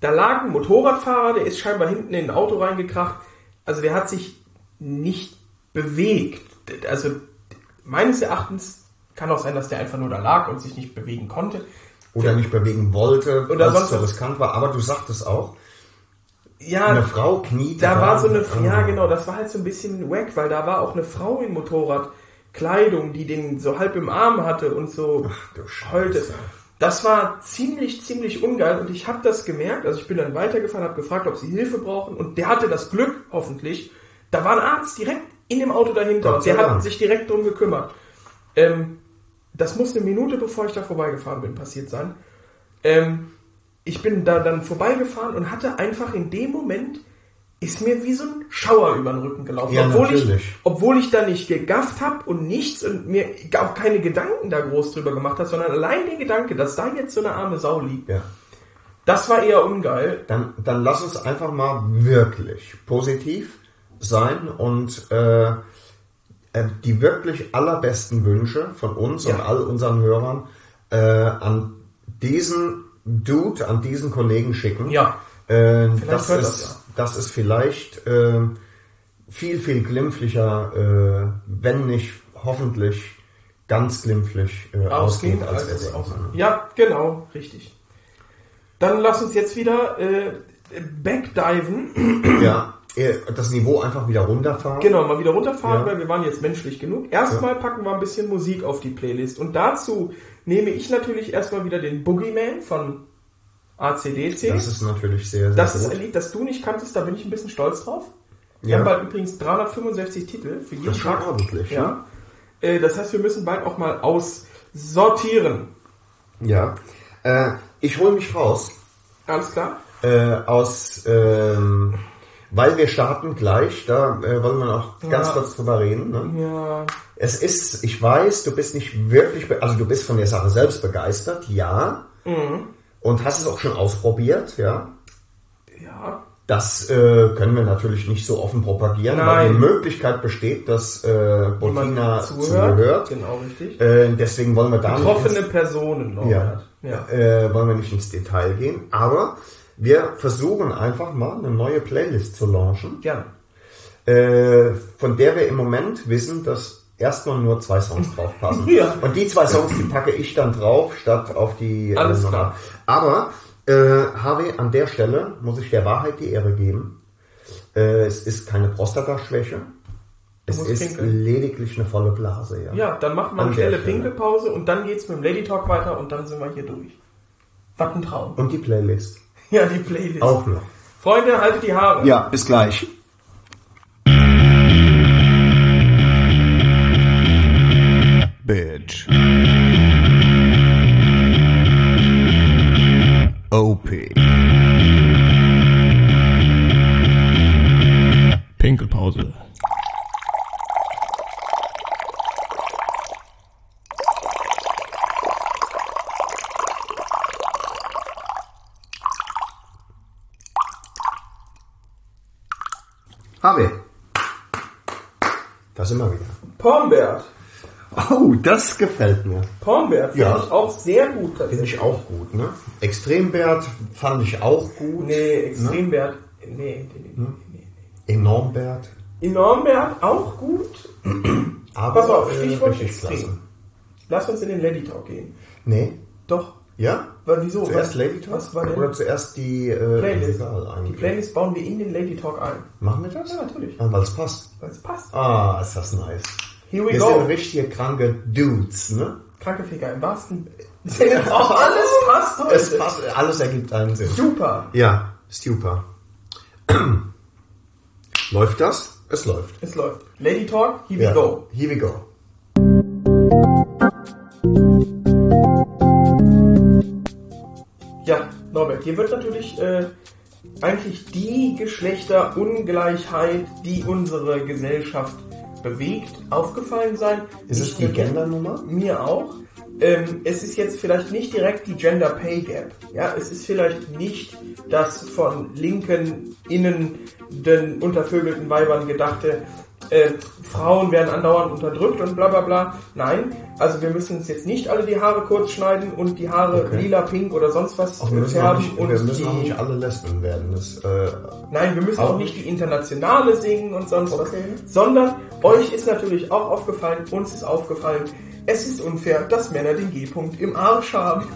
Da lag ein Motorradfahrer, der ist scheinbar hinten in ein Auto reingekracht. Also der hat sich nicht bewegt. Also meines Erachtens kann auch sein, dass der einfach nur da lag und sich nicht bewegen konnte. Oder nicht bewegen wollte, oder weil es so riskant war. Aber du sagtest auch, ja, eine Frau kniete da war so eine, ja genau, das war halt so ein bisschen wack, weil da war auch eine Frau in Motorradkleidung, die den so halb im Arm hatte und so heulte. Das war ziemlich ungeil und ich habe das gemerkt, also ich bin dann weitergefahren, habe gefragt, ob sie Hilfe brauchen und der hatte das Glück, hoffentlich, da war ein Arzt direkt in dem Auto dahinter und der hat sich direkt drum gekümmert. Das muss eine Minute, bevor ich da vorbeigefahren bin, passiert sein. Ich bin da dann vorbeigefahren und hatte einfach in dem Moment, ist mir wie so ein Schauer über den Rücken gelaufen. Ja, obwohl ich da nicht gegafft habe und nichts und mir auch keine Gedanken da groß drüber gemacht habe, sondern allein der Gedanke, dass da jetzt so eine arme Sau liegt, das war eher ungeil. Dann lass uns einfach mal wirklich positiv sein und die wirklich allerbesten Wünsche von uns und all unseren Hörern an diesen Dude, an diesen Kollegen schicken. Ja. Das ist vielleicht viel glimpflicher, wenn nicht hoffentlich ganz glimpflich ausgeht als er denkt. Ja, genau, richtig. Dann lass uns jetzt wieder backdiven. Ja, das Niveau einfach wieder runterfahren. Genau, mal wieder runterfahren, weil wir waren jetzt menschlich genug. Erstmal packen wir ein bisschen Musik auf die Playlist. Und dazu nehme ich natürlich erstmal wieder den Boogeyman von AC/DC. Das ist natürlich sehr das gut. ist ein Lied, das du nicht kanntest, da bin ich ein bisschen stolz drauf. Wir Ja. haben bald übrigens 365 Titel für jeden Das ist schon Tag. ordentlich. Ja. Das heißt, wir müssen bald auch mal aussortieren. Ja. Ich hole mich raus. Alles klar? Weil wir starten gleich, da wollen wir noch ganz kurz drüber reden. Ne? Ja. Es ist, ich weiß, du bist nicht wirklich, also du bist von der Sache selbst begeistert, ja. Mhm. Und hast es auch schon ausprobiert, ja. Ja. Das können wir natürlich nicht so offen propagieren, weil die Möglichkeit besteht, dass Bettina zuhört. Genau, richtig. Deswegen wollen wir da Betroffene Personen, Norbert. wollen wir nicht ins Detail gehen. Aber wir versuchen einfach mal eine neue Playlist zu launchen. Gerne. Von der wir im Moment wissen, dass erstmal nur 2 Songs drauf passen. Ja. Und die 2 Songs, die packe ich dann drauf, statt auf die Alles klar. Aber Harvey, an der Stelle muss ich der Wahrheit die Ehre geben. Es ist keine Prostataschwäche. Es ist pinkeln. lediglich eine volle Blase. Ja, dann machen wir eine schnelle Pinkelpause und dann geht's mit dem Lady Talk weiter und dann sind wir hier durch. Was ein Traum. Und die Playlist. Ja, die Playlist. Auch noch. Freunde, haltet die Haare. Ja, bis gleich. Bitch. OP. Pinkelpause. Harvey. Da sind wir wieder. Pornbert. Oh, das gefällt mir. Pornbert finde ich auch sehr gut. Finde ich auch gut, ne? Extrembert fand ich auch gut. Nee, Extrembert. Nee. Enormbert. Enormbert auch gut. Aber Pass auf, Stichwort richtig Extrem. klasse. Lass uns in den Lady Talk gehen. Nee. Doch. Ja? Weil wieso? Zuerst Lady Talk? Was war denn? Oder zuerst die Playlist. egal eigentlich. Die Playlist bauen wir in den Lady Talk ein. Machen wir das? Ja, natürlich. Weil es passt. Weil es passt. Ah, ist das nice. Here we Wir go. sind richtige kranke Dudes, ne? Kranke Ficker im wahrsten Sinne. Auch alles passt heute. Es passt, alles ergibt einen Sinn. Super. Ja, super. Läuft das? Es läuft. Es läuft. Lady Talk, here we go. Here we go. Ja, Norbert, hier wird natürlich eigentlich die Geschlechterungleichheit, die unsere Gesellschaft bewegt, aufgefallen sein. Ist es die Gendernummer? Mir auch. Es ist jetzt vielleicht nicht direkt die Gender Pay Gap. Ja, es ist vielleicht nicht das von linken, innen den untervögelten Weibern gedachte Frauen werden andauernd unterdrückt und bla bla bla. Nein, also wir müssen uns jetzt nicht alle die Haare kurz schneiden und die Haare lila, pink oder sonst was färben. Wir müssen auch nicht alle Lesben werden. Nein, wir müssen auch nicht die Internationale singen und sonst was. Sondern euch ist natürlich auch aufgefallen, uns ist aufgefallen, es ist unfair, dass Männer den G-Punkt im Arsch haben.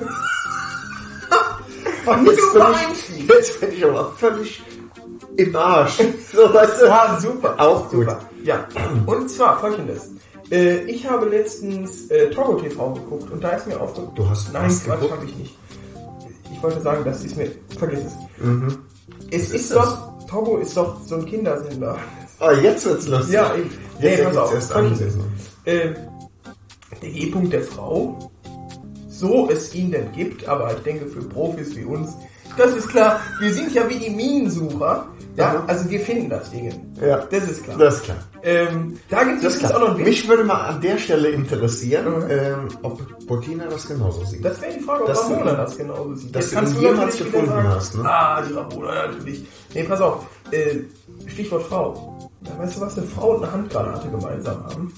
Jetzt bin ich aber völlig im Arsch. So, weißt du? Ja, super. Auch gut. Super. Ja, und zwar folgendes. Ich habe letztens Togo TV geguckt und da ist mir aufgefallen... Du hast Nein, Quatsch, habe ich nicht. Ich wollte sagen, das ist mir... Vergiss es. Mhm. Es ist doch... Togo ist doch so ein Kindersender. Ah, jetzt wird's lustig. Ja, jetzt pass auf. Folgendes. Der G-Punkt der Frau, so es ihn denn gibt, aber ich denke für Profis wie uns, das ist klar, wir sind ja wie die Minensucher, ja, also wir finden das Ding. Ja, das ist klar. Das ist klar. Da gibt es auch noch ein Mich würde mal an der Stelle interessieren, ob Bettina das genauso sieht. Das wäre die Frage, ob Ramona das genauso sieht. Das kannst du jemals gefunden hast, ne? Ah, die Ramona natürlich. Nee, pass auf, Stichwort Frau. Weißt du, was eine Frau und eine Handgranate gemeinsam haben?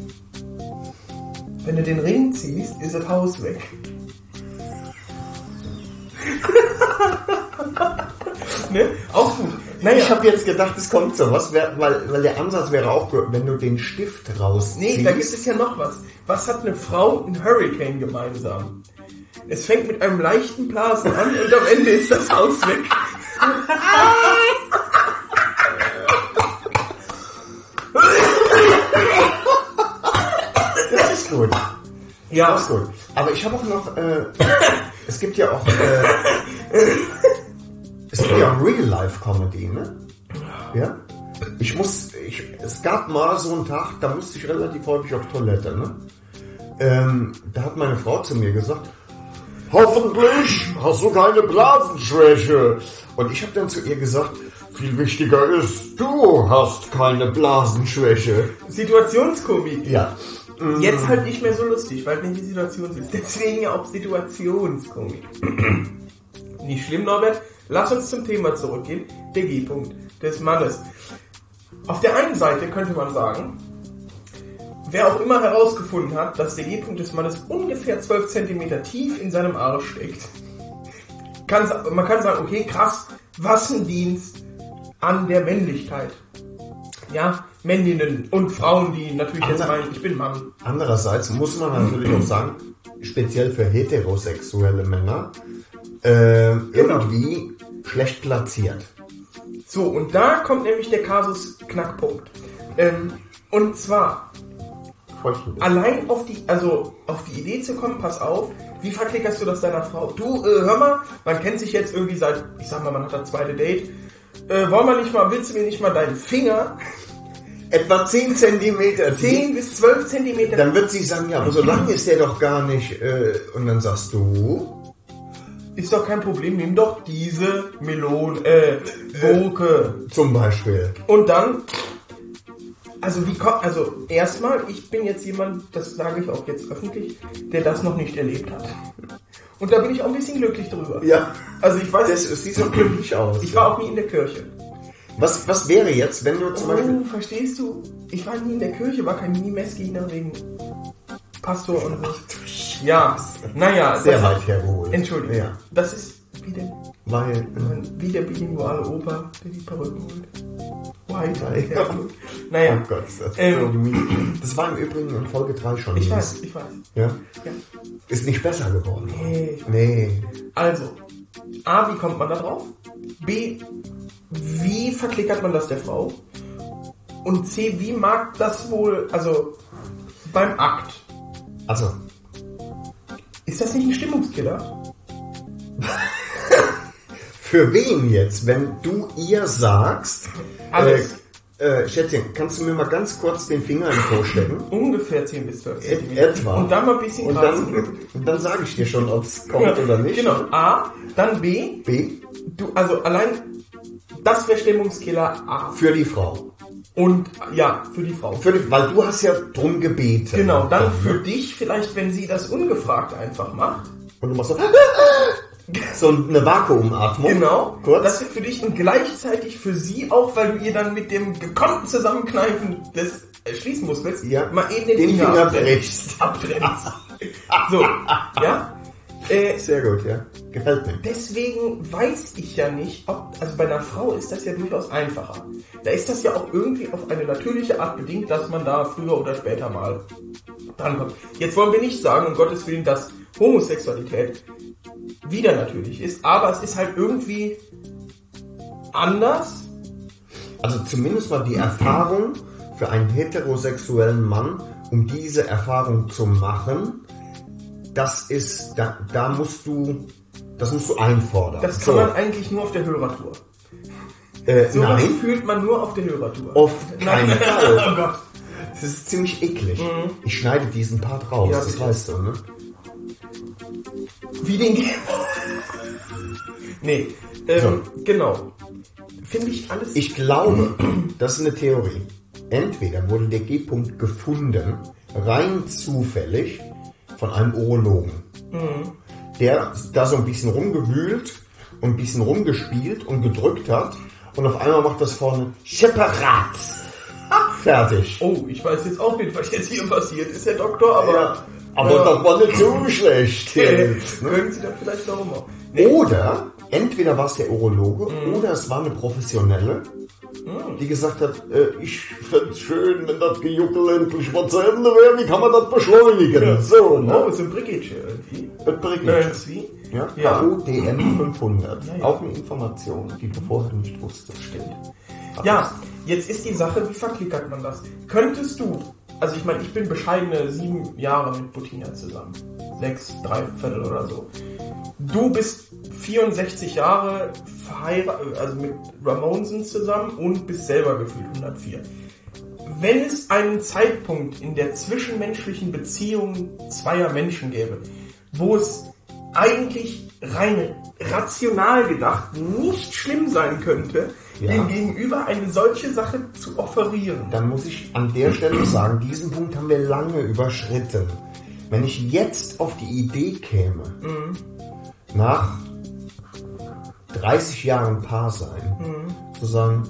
Wenn du den Ring ziehst, ist das Haus weg. Ne? Auch gut. Naja. Ich habe jetzt gedacht, es kommt sowas, weil der Ansatz wäre auch gut, wenn du den Stift rausziehst. Nee, da gibt es ja noch was. Was hat eine Frau und ein Hurricane gemeinsam? Es fängt mit einem leichten Blasen an und am Ende ist das Haus weg. Das ist gut. Ja. Das ist gut. Aber ich habe auch noch, es gibt ja auch Real-Life-Comedy, ne? Ja? Es gab mal so einen Tag, da musste ich relativ häufig auf Toilette, ne? Da hat meine Frau zu mir gesagt, hoffentlich hast du keine Blasenschwäche. Und ich habe dann zu ihr gesagt, viel wichtiger ist, du hast keine Blasenschwäche. Situationskomik. Ja. Jetzt halt nicht mehr so lustig, weil nicht die Situation ist. Deswegen ja auch Situationskomik. Nicht schlimm, Norbert. Lass uns zum Thema zurückgehen. Der G-Punkt des Mannes. Auf der einen Seite könnte man sagen, wer auch immer herausgefunden hat, dass der G-Punkt des Mannes ungefähr 12 cm tief in seinem Arsch steckt, man kann sagen, okay, krass, was ein Dienst an der Männlichkeit. Ja, Männinnen und Frauen, die natürlich jetzt meinen, ich bin Mann. Andererseits muss man natürlich auch sagen, speziell für heterosexuelle Männer, irgendwie schlecht platziert. So, und da kommt nämlich der Kasus Knackpunkt. Und zwar, allein auf die Idee zu kommen, pass auf, wie verklickerst du das deiner Frau? Du, hör mal, man kennt sich jetzt irgendwie seit, ich sag mal, man hat das zweite Date. Willst du mir nicht mal deinen Finger? Etwa 10 cm. 10 bis 12 cm. Dann wird sie sagen, ja, aber so lang ist der doch gar nicht. Und dann sagst du... Ist doch kein Problem, nimm doch diese Gurke. Zum Beispiel. Und dann... erstmal, ich bin jetzt jemand, das sage ich auch jetzt öffentlich, der das noch nicht erlebt hat. Und da bin ich auch ein bisschen glücklich drüber. Ja. Also ich weiß... Das sieht so glücklich aus. Ich war auch nie in der Kirche. Was wäre jetzt, wenn du zum Beispiel... verstehst du? Ich war nie in der Kirche, war kein Mini-Messgegner wegen Pastor und so. Ja, naja. Sehr weit hergeholt. Entschuldigung. Ja. Das ist wie der... Weil... Wie der bilinguale Opa, der die Perücken holt. Ja. Naja. Oh Gott, das war im Übrigen in Folge 3 schon. Ich weiß. Ja? Ist nicht besser geworden. Nee. Also, A, wie kommt man da drauf? B, wie verklickert man das der Frau? Und C, wie mag das wohl, beim Akt? Ist das nicht ein Stimmungskiller? Für wen jetzt? Wenn du ihr sagst... Alles. Schätzchen, kannst du mir mal ganz kurz den Finger in den Po stecken? Ungefähr 10 bis 12 cm. Etwa. Und dann mal ein bisschen kratzen. Und dann sage ich dir schon, ob es kommt oder nicht. Genau. A, dann B. Allein, das wäre Stimmungskiller A. Für die Frau. Und, ja, für die Frau. Weil du hast ja drum gebeten. Genau, dann für dich vielleicht, wenn sie das ungefragt einfach macht. Und du machst so... So eine Vakuumatmung. Genau. Kurz. Das wird für dich und gleichzeitig für sie auch, weil du ihr dann mit dem gekonnten Zusammenkneifen des Schließmuskels mal eben den Finger abtrennst. So, ja. Sehr gut, ja. Gefällt mir. Deswegen weiß ich ja nicht, also bei einer Frau ist das ja durchaus einfacher. Da ist das ja auch irgendwie auf eine natürliche Art bedingt, dass man da früher oder später mal drankommt. Jetzt wollen wir nicht sagen, um Gottes Willen, dass Homosexualität wieder natürlich ist, aber es ist halt irgendwie anders. Also zumindest mal die Erfahrung für einen heterosexuellen Mann, um diese Erfahrung zu machen, das ist, das musst du einfordern. Das kann man eigentlich nur auf der Hörertour. Nein. Fühlt man nur auf der Hörertour. Auf keinen Fall. Oh Gott. Das ist ziemlich eklig. Ich schneide diesen Part raus, Ja, das bitte. weißt du, ne? Wie den Nee, genau. Finde ich alles... Ich glaube, das ist eine Theorie. Entweder wurde der G-Punkt gefunden, rein zufällig, von einem Urologen, der da so ein bisschen rumgewühlt und ein bisschen rumgespielt und gedrückt hat und auf einmal macht das vorne separat. Fertig. Oh, ich weiß jetzt auch nicht, was jetzt hier passiert ist, Herr Doktor, aber... Ja, aber das war nicht so schlecht. Können Sie dann vielleicht noch mal... Nee. Oder, entweder war es der Urologe oder es war eine Professionelle, die gesagt hat, ich fände es schön, wenn das Gejuckel endlich mal zu Ende wäre, wie kann man das beschleunigen? Ja. So, ne? Oh, so ein Brigitte irgendwie. Irgendwie. Ja, Ja. KODM 500. Ja, ja. Auch eine Information, die du vorher nicht wusstest. Stimmt. Ja, jetzt ist die Sache, wie verklickert man das? Könntest du, also ich meine, ich bin bescheidene 7 Jahre mit Bettina zusammen. 6, 3/4 oder so. Du bist 64 Jahre verheiratet, also mit Ramonsen zusammen und bist selber gefühlt 104. Wenn es einen Zeitpunkt in der zwischenmenschlichen Beziehung zweier Menschen gäbe, wo es eigentlich rein rational gedacht nicht schlimm sein könnte, dem Gegenüber eine solche Sache zu offerieren. Dann muss ich an der Stelle sagen, diesen Punkt haben wir lange überschritten. Wenn ich jetzt auf die Idee käme, nach 30 Jahren Paar sein, zu sagen,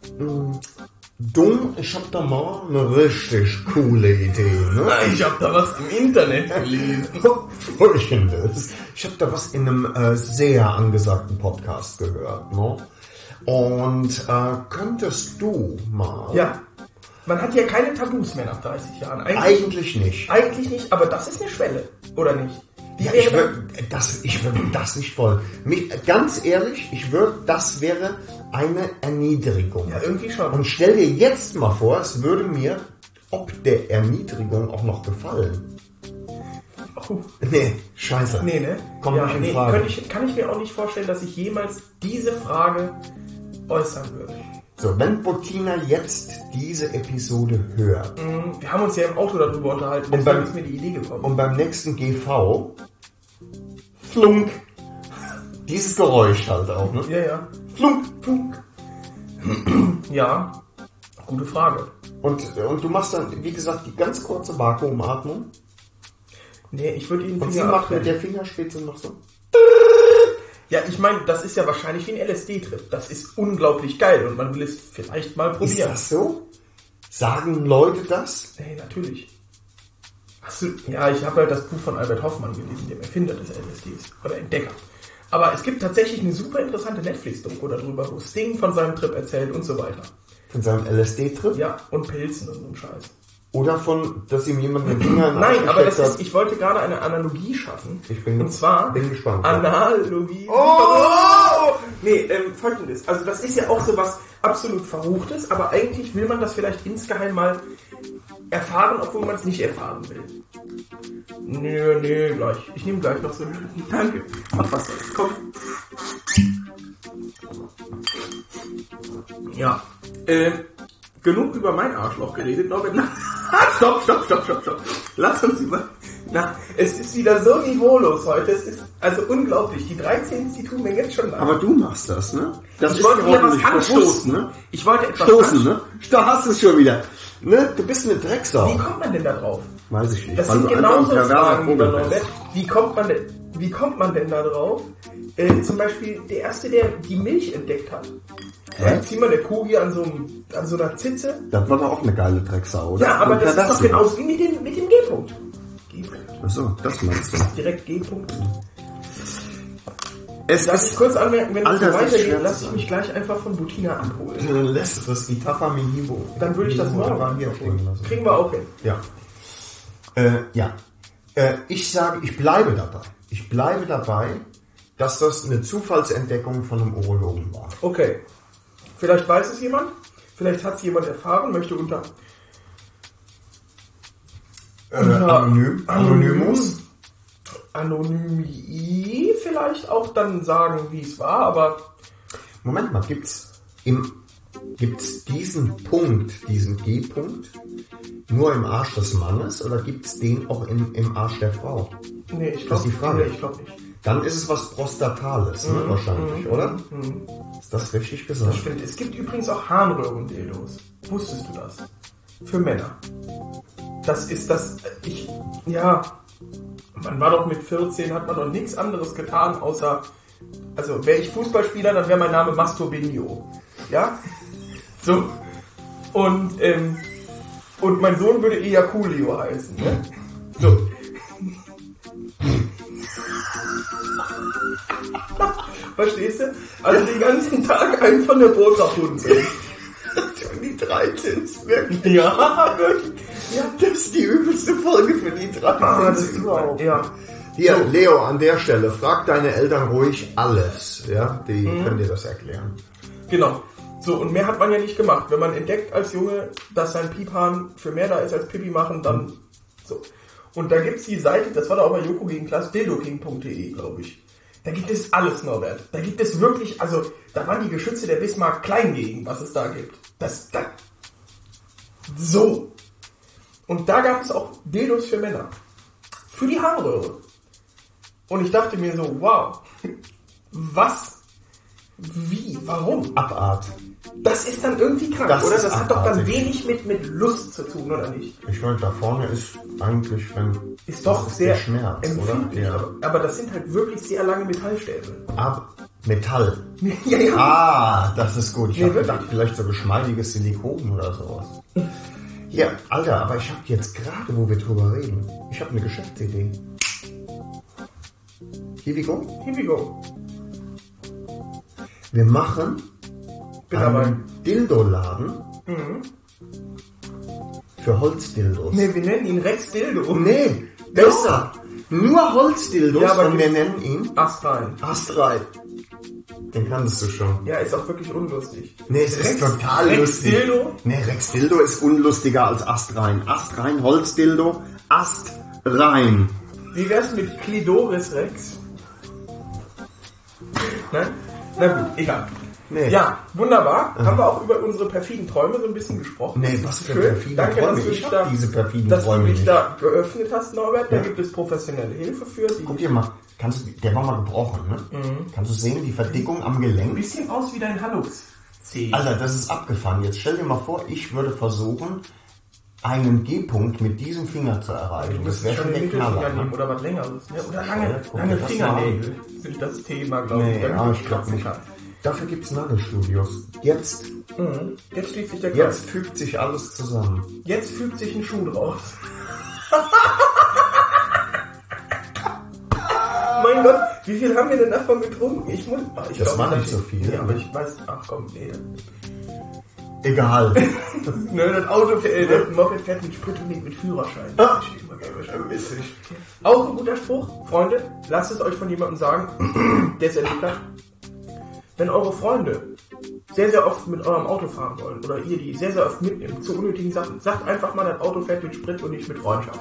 dumm, ich hab da mal eine richtig coole Idee. Ne? Ich hab da was im Internet gelesen. Folgendes. Ich hab da was in einem sehr angesagten Podcast gehört. Ne? Und könntest du mal... Ja, man hat ja keine Tabus mehr nach 30 Jahren. Eigentlich nicht. Eigentlich nicht, aber das ist eine Schwelle, oder nicht? Ja, ich würde das nicht wollen. Ganz ehrlich, das wäre eine Erniedrigung. Ja, irgendwie schon. Und stell dir jetzt mal vor, es würde mir ob der Erniedrigung auch noch gefallen. Oh. Nee, scheiße. Nee, ne? Kommt nicht in Frage. Kann ich mir auch nicht vorstellen, dass ich jemals diese Frage äußern würde. So, wenn Bettina jetzt diese Episode hört. Wir haben uns ja im Auto darüber unterhalten, deswegen ist mir die Idee gekommen. Und beim nächsten GV, flunk, dieses Geräusch halt auch, ne? Ja, ja. Flunk. Flunk. Ja, gute Frage. Und du machst dann, wie gesagt, die ganz kurze Vakuumatmung. Nee, ich würde ihn Und sie macht mit der Fingerspitze noch so. Ja, ich meine, das ist ja wahrscheinlich wie ein LSD-Trip. Das ist unglaublich geil und man will es vielleicht mal probieren. Ist das so? Sagen Leute das? Hey, natürlich. Ja, ich habe halt das Buch von Albert Hoffmann gelesen, dem Erfinder des LSDs. Oder Entdecker. Aber es gibt tatsächlich eine super interessante Netflix-Doku darüber, wo Sting von seinem Trip erzählt und so weiter. Von seinem LSD-Trip? Ja, und Pilzen und so einem Scheiß. Oder von, dass ihm jemand den Finger in den Nein, Arsch aber das gesteckt ist, ich wollte gerade eine Analogie schaffen. bin gespannt. Analogie. Nee, folgendes. Also das ist ja auch so was absolut Verruchtes, aber eigentlich will man das vielleicht insgeheim mal erfahren, obwohl man es nicht erfahren will. Nee, gleich. Ich nehme gleich noch so ein Stückchen. Danke. Mach was. Komm. Ja. Genug über mein Arschloch geredet, Norbert. Stopp. Lass uns über... es ist wieder so niveaulos heute. Es ist also unglaublich. Die 13, die tun mir jetzt schon leid. Aber du machst das, ne? Das Ich wollte wieder was bewusst, anstoßen. ne? Ich wollte etwas Stoßen, ne? Da hast du es schon wieder. Ne? Du bist eine Wie Drecksau. kommt man denn da drauf? Weiß ich nicht. Das Weil sind du genauso einfach ein perverser Fragen, lieber Vogel bist. Norbert. wie kommt man denn da drauf? Zum Beispiel der Erste, der die Milch entdeckt hat. Dann zieh mal der Kuh hier an so einer Zitze. Das war doch auch eine geile Drecksau, oder? Ja, aber das ist doch genauso wie mit dem G-Punkt. Achso, das meinst du. Direkt G-Punkt. Lass ich kurz anmerken, wenn es so weitergeht, lasse ich mich gleich einfach von Butina abholen. Dann lässt das Itafa Minibo. Dann würde ich das morgen hier stehen lassen. Kriegen wir auch hin. Ja. Ich sage, ich bleibe dabei. Ich bleibe dabei, dass das eine Zufallsentdeckung von einem Urologen war. Okay. Vielleicht weiß es jemand. Vielleicht hat es jemand erfahren, möchte unter Anonymous. Anonymie vielleicht auch dann sagen, wie es war, aber... Moment mal, gibt's diesen Punkt, diesen G-Punkt, nur im Arsch des Mannes oder gibt's den auch im Arsch der Frau? Nee, ich glaube nicht. Dann ist es was Prostatales, ne, wahrscheinlich, oder? Ist das richtig gesagt? Das stimmt. Es gibt übrigens auch Harnröhren-Dildos. Wusstest du das? Für Männer. Das ist das... Man war doch mit 14, hat man doch nichts anderes getan, außer... Also, wäre ich Fußballspieler, dann wäre mein Name Masturbinho. Ja? So. Und mein Sohn würde Ejaculio heißen. Ne? So. Verstehst du? Also den ganzen Tag einen von der Brot-Rapunzel. Die 13 ist wirklich... Ja, wirklich. Ja, das ist die übelste Folge für die 13. Das ist überhaupt. Ja. Hier, so. Leo, an der Stelle, frag deine Eltern ruhig alles. Ja, die können dir das erklären. Genau. So, und mehr hat man ja nicht gemacht. Wenn man entdeckt als Junge, dass sein Piephahn für mehr da ist als Pipi machen, dann so. Und da gibt's die Seite, das war doch auch bei Joko gegen Klaas, dildoking.de, glaube ich. Da gibt es alles, Norbert. Da gibt es wirklich, also, da waren die Geschütze der Bismarck klein gegen, was es da gibt. So. Und da gab es auch Dildos für Männer. Für die Harnröhre. Und ich dachte mir so, wow. Was? Wie? Warum? Abart. Das ist dann irgendwie krank, das oder? Das abartig. Hat doch dann wenig mit Lust zu tun, oder nicht? Ich meine, da vorne ist eigentlich, ist doch sehr Schmerz, oder? Ja. Aber das sind halt wirklich sehr lange Metallstäbe. Metall. Ja. Ah, das ist gut. Ich habe gedacht, vielleicht so geschmeidiges Silikon oder sowas. Ja, Alter, aber ich habe jetzt gerade, wo wir drüber reden, ich habe eine Geschäftsidee. Here we go? Here we go. Wir machen einen Dildo-Laden für Holzdildos. Nee, wir nennen ihn Rex Dildo. Nee, besser. Nur Holzdildos, ja, aber und wir nennen ihn Astrein. Den kanntest du schon. Ja, ist auch wirklich unlustig. Nee, es ist total lustig. Rex Dildo? Nee, Rex Dildo ist unlustiger als Astrein. Astrein, Holzdildo, Astrein. Wie wär's mit Clidoris Rex? Nein? Na gut, egal. Nee. Ja, wunderbar. Haben wir auch über unsere perfiden Träume so ein bisschen gesprochen. Nee, was für perfide Träume. Danke, dass du dich da geöffnet hast, Norbert. Da gibt es professionelle Hilfe für. Guck dir mal, der war mal gebrochen, ne? Kannst du sehen, die Verdickung am Gelenk? Ein bisschen aus wie dein Hallux-Zeh. Alter, das ist abgefahren. Jetzt stell dir mal vor, ich würde versuchen, einen G-Punkt mit diesem Finger zu erreichen. Das wäre schon der Knaller. Nehmen oder was Längeres. Ne? Oder lange Fingernägel sind das Thema, glaube ich. Nee, ich glaube nicht. Dafür gibt es Nagelstudios. Jetzt schließt sich der Kreis. Jetzt fügt sich alles zusammen. Jetzt fügt sich ein Schuh draus. Mein Gott, wie viel haben wir denn davon getrunken? Das war nicht so viel. Ja, aber ich weiß, nee. Egal. Das Auto, das Moped fährt mit Sprit und nicht mit Führerschein. Auch ein guter Spruch. Freunde, lasst es euch von jemandem sagen, der es erlebt hat. Wenn eure Freunde sehr, sehr oft mit eurem Auto fahren wollen oder ihr die sehr, sehr oft mitnimmt zu unnötigen Sachen, sagt einfach mal, das Auto fährt mit Sprit und nicht mit Freundschaft.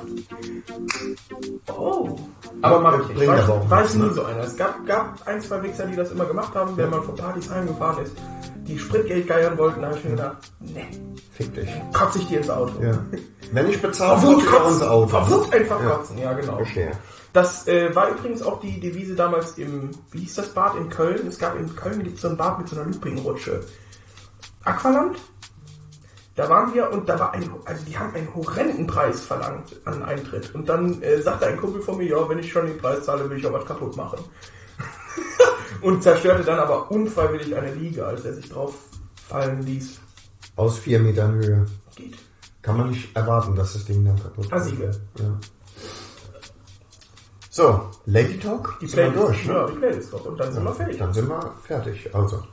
Oh. Aber mach ich nicht. Weiß nie so einer. Es gab ein, zwei Wichser, die das immer gemacht haben, wenn man von Partys heimgefahren ist, die Spritgeld geiern wollten, da habe ich mir gedacht, nee. Fick dich. Kotze ich dir ins Auto. Ja. Wenn ich bezahle, ins Auto. Verwirrt einfach kotzen. Ja, genau. Verstehe. Das war übrigens auch die Devise damals wie hieß das Bad in Köln? Es gab in Köln so ein Bad mit so einer Loopingrutsche. Aqualand? Da waren wir und da war die haben einen horrenden Preis verlangt an Eintritt. Und dann sagte ein Kumpel von mir, ja, wenn ich schon den Preis zahle, will ich auch was kaputt machen. Und zerstörte dann aber unfreiwillig eine Liege, als er sich drauf fallen ließ. Aus 4 Metern Höhe. Geht. Kann man nicht erwarten, dass das Ding dann kaputt ist. Siege. Ja. So, Lady Talk? Die Playlist durch, ne? Ja, die Playlist doch. Und dann sind wir fertig. Dann sind wir fertig. Also.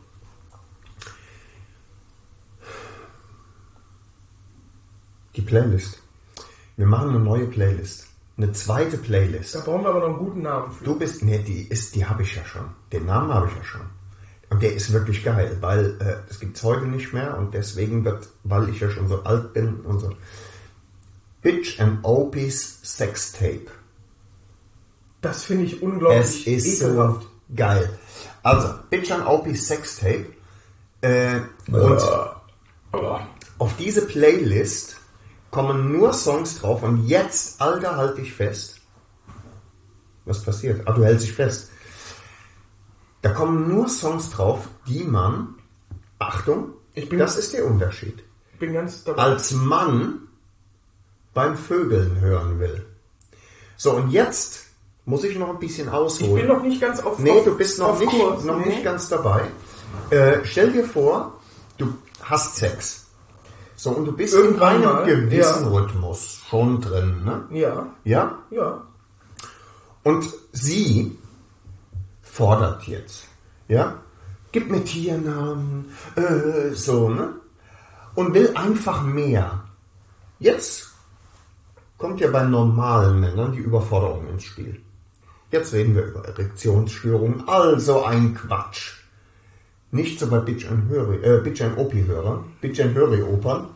Die Playlist. Wir machen eine neue Playlist. Eine zweite Playlist. Da brauchen wir aber noch einen guten Namen für. Du bist, die habe ich ja schon. Den Namen habe ich ja schon. Und der ist wirklich geil, weil das gibt es heute nicht mehr und deswegen weil ich ja schon so alt bin und so. Bitch and Opie's Sextape. Das finde ich unglaublich ekelhaft. Es ist so geil. Also, Bitch and Opie's Sextape. Und auf diese Playlist kommen nur Songs drauf und jetzt, Alter, halt dich fest. Was passiert? Du hältst dich fest. Da kommen nur Songs drauf, die man, Achtung, das ist der Unterschied, ich bin ganz dabei. Als Mann beim Vögeln hören will. So, und jetzt muss ich noch ein bisschen ausholen. Ich bin noch nicht ganz auf Nee, du bist noch nicht ganz dabei. Stell dir vor, du hast Sex. So, und du bist irgendwann in einem gewissen Rhythmus schon drin, ne? Ja. Ja? Ja. Und sie fordert jetzt, ja? Gib mir Tiernamen, so, ne? Und will einfach mehr. Jetzt kommt ja bei normalen Männern die Überforderung ins Spiel. Jetzt reden wir über Erektionsstörungen, also ein Quatsch. Nicht so bei Bitch and Opie-Hörern, Bitch and Höri-Opern.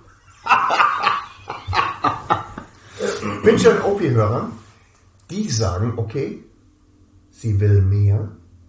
Bitch and Opie-Hörern, die sagen, okay, sie will mehr,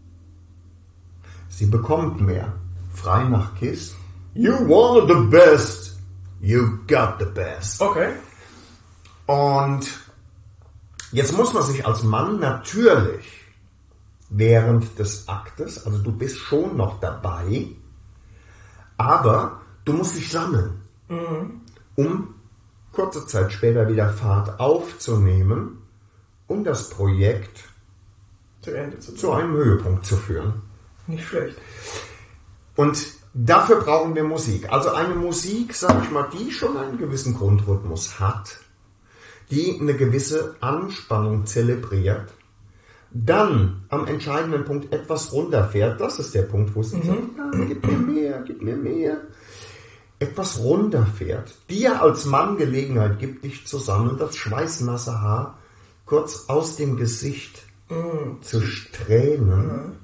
sie bekommt mehr. Frei nach Kiss. You wanted the best, you got the best. Okay. Und jetzt muss man sich als Mann natürlich während des Aktes, also du bist schon noch dabei, aber du musst dich sammeln, um kurze Zeit später wieder Fahrt aufzunehmen, um das Projekt zu einem Höhepunkt zu führen. Nicht schlecht. Und dafür brauchen wir Musik. Also eine Musik, sag ich mal, die schon einen gewissen Grundrhythmus hat, die eine gewisse Anspannung zelebriert, dann am entscheidenden Punkt etwas runterfährt. Das ist der Punkt, wo sie sagt, gib mir mehr. Etwas runterfährt, dir als Mann Gelegenheit gibt, dich zu sammeln, das schweißnasse Haar kurz aus dem Gesicht zu strähnen,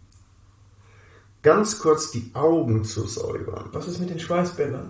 ganz kurz die Augen zu säubern. Was ist mit den Schweißbändern?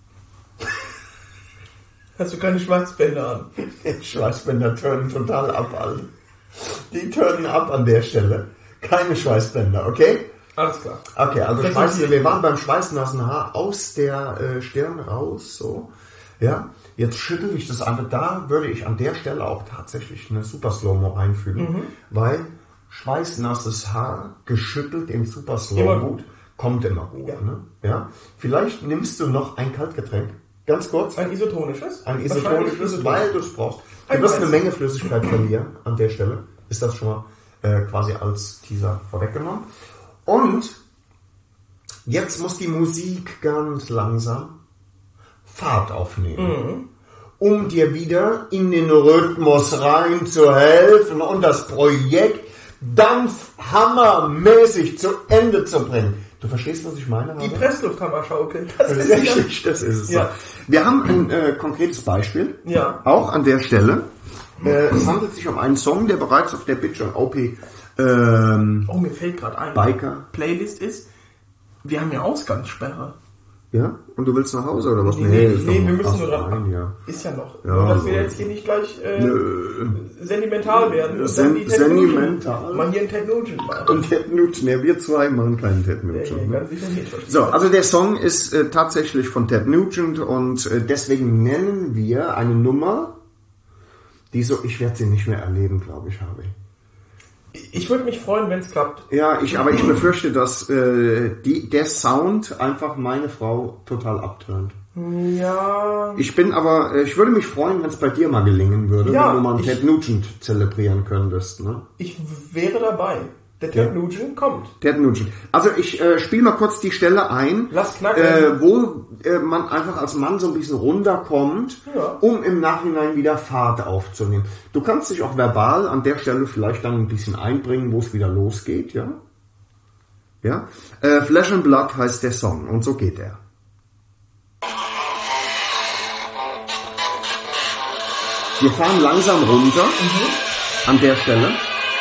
Hast du keine Schweißbänder an? Die Schweißbänder turnen total ab, Alter. Die turnen ab an der Stelle. Keine Schweißbänder, okay? Alles klar. Okay, also wir waren beim schweißnassen Haar aus der Stirn raus, so. Ja, jetzt schüttel ich das einfach. Da würde ich an der Stelle auch tatsächlich eine Super Slow-Mo einfügen, weil schweißnasses Haar geschüttelt im Super Slow-Mo kommt immer gut. Ja. Ne? Ja? Vielleicht nimmst du noch ein Kaltgetränk. Ganz kurz. Ein isotonisches? Ein isotonisches, weil du es brauchst. Du wirst eine Menge Flüssigkeit verlieren an der Stelle. Ist das schon mal quasi als Teaser vorweggenommen. Und jetzt muss die Musik ganz langsam Fahrt aufnehmen, um dir wieder in den Rhythmus rein zu helfen und das Projekt dann hammermäßig zu Ende zu bringen. Du verstehst, was ich meine? Die Presslufthammer-Schaukel. Das ist es. Ja. Wir haben ein konkretes Beispiel, auch an der Stelle. Es handelt sich um einen Song, der bereits auf der Bitch and Opie mir fällt gerade ein, Biker Playlist ist, wir haben ja Ausgangssperre. Ja? Und du willst nach Hause oder was? Nee, wir müssen nur dran. Ja. Ist ja noch. Ja, nur, dass wir jetzt hier nicht gleich sentimental werden. Sentimental. Mal hier einen Ted Nugent machen. Und Ted Nugent, wir zwei machen keinen Ted Nugent. Ganz sicher nicht. So, also der Song ist tatsächlich von Ted Nugent und deswegen nennen wir eine Nummer, die so, ich werde sie nicht mehr erleben, glaube ich, Harvey. Ich würde mich freuen, wenn es klappt. Ja, aber ich befürchte, dass der Sound einfach meine Frau total abturnt. Ja. Ich würde mich freuen, wenn es bei dir mal gelingen würde, Ja, wenn du mal einen Ted Nugent zelebrieren könntest. Ne? Ich wäre dabei. Der Ted Nugent kommt. Ted Nugent. Also ich spiele mal kurz die Stelle ein, Lass knacken. wo man einfach als Mann so ein bisschen runterkommt, um im Nachhinein wieder Fahrt aufzunehmen. Du kannst dich auch verbal an der Stelle vielleicht dann ein bisschen einbringen, wo es wieder losgeht, ja? Ja? Flesh and Blood heißt der Song und so geht er. Wir fahren langsam runter an der Stelle.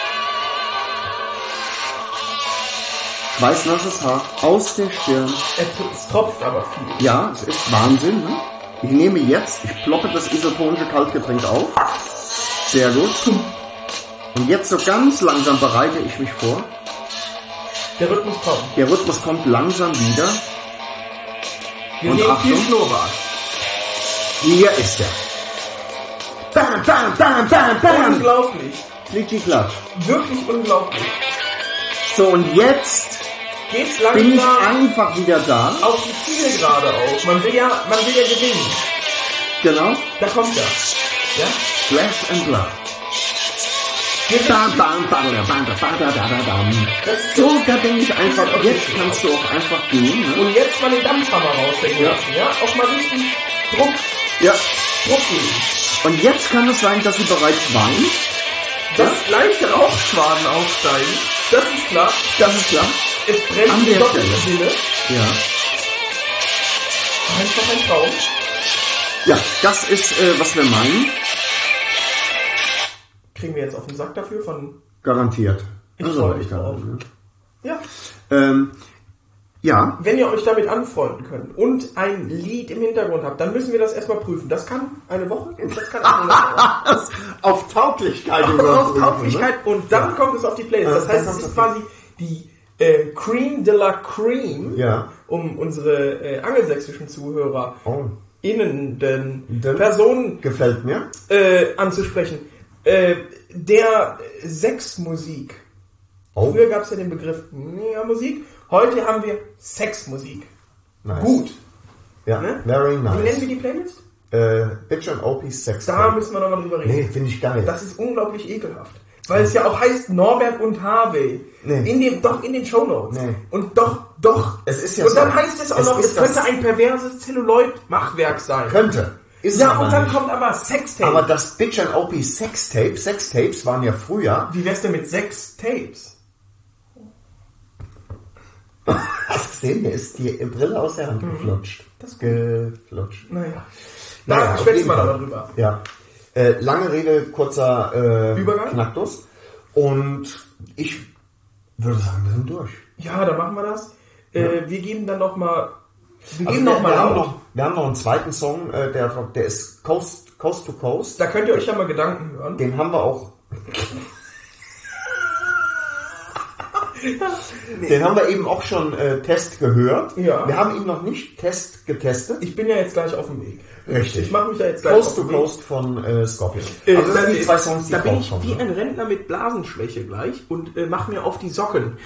Weißnasses Haar aus der Stirn. Es tropft aber viel. Ja, es ist Wahnsinn. Ne? Ich ploppe das isotonische Kaltgetränk auf. Sehr gut. Und jetzt so ganz langsam bereite ich mich vor. Der Rhythmus kommt. Der Rhythmus kommt langsam wieder. Wir Und sehen Achtung. viel Schnurrbart. Hier ist er. Bam, bam, bam, bam, bam. Unglaublich. Klitschiklatsch. Wirklich unglaublich. So, und jetzt Geht's bin ich langsam einfach wieder da. auf die Zielgerade auf. Man will ja gewinnen. Genau. Da kommt er. Ja? Flesh and Blood. Bam, bam, bam, bam, bam, bam, bam, bam, bam. So, da bin ich einfach. Jetzt kannst du auch einfach gehen. Ne? Und jetzt mal den Dampfhammer rausstecken lassen. Ja? Auch mal richtig Druck geben. Und jetzt kann es sein, dass sie bereits weint. Dass leichte Rauchschwaden aufsteigen. Das ist klar. Das ist klar. Es brennt An die der doppelte Stelle. Sinne. Ja. Einfach ein Traum. Ja, das ist, was wir meinen. Kriegen wir jetzt auf den Sack dafür von... Garantiert. Ich Also, freue mich drauf. ne? Ja. Ja. Wenn ihr euch damit anfreunden könnt und ein Lied im Hintergrund habt, dann müssen wir das erstmal prüfen. Das kann eine Woche, das kann eine Woche. Auf Tauglichkeit Auf Tauglichkeit und dann kommt es auf die Playlist. Das heißt, es ist quasi die Cream de la Cream, um unsere angelsächsischen Zuhörer Personen gefällt mir anzusprechen. Der Sexmusik. Früher gab es ja den Begriff Musik. Heute haben wir Sexmusik. Nice. Gut. Ja, ne? Very nice. Wie nennen wir die Playlist? Bitch and OP's Sex. Da müssen wir nochmal drüber reden. Nee, finde ich geil. Das ist unglaublich ekelhaft. Weil es ja auch heißt Norbert und Harvey. Nee. In den Shownotes. Nee. Und doch. Es ist ja und so. dann heißt es auch noch, es könnte ein perverses Zelluloid-Machwerk sein. Könnte. Ist ja, aber und dann nicht. kommt aber Sextape. Aber das Bitch and OP Sextapes waren ja früher. Wie wär's denn mit Sextapes? Sehen wir, ist die Brille aus der Hand geflutscht. Das ist geflutscht. Naja, auf schwätzen jeden wir Fall. darüber. Ja. Lange Rede, kurzer Übergang? Knacktus. Und ich würde sagen, wir sind durch. Ja, dann machen wir das. Wir geben dann nochmal... Wir haben noch einen zweiten Song, der ist Coast to Coast. Da könnt ihr euch ja mal Gedanken hören. Den haben wir auch... Den haben wir eben auch schon Test gehört. Ja. Wir haben ihn noch nicht getestet. Ich bin ja jetzt gleich auf dem Weg. Richtig. Ich mache mich ja jetzt gleich Coast auf to den Weg. Coast von Scorpion. Also das sind die zwei Songs, die da bin ich rauskommen, wie ne? ein Rentner mit Blasenschwäche gleich und mache mir auf die Socken.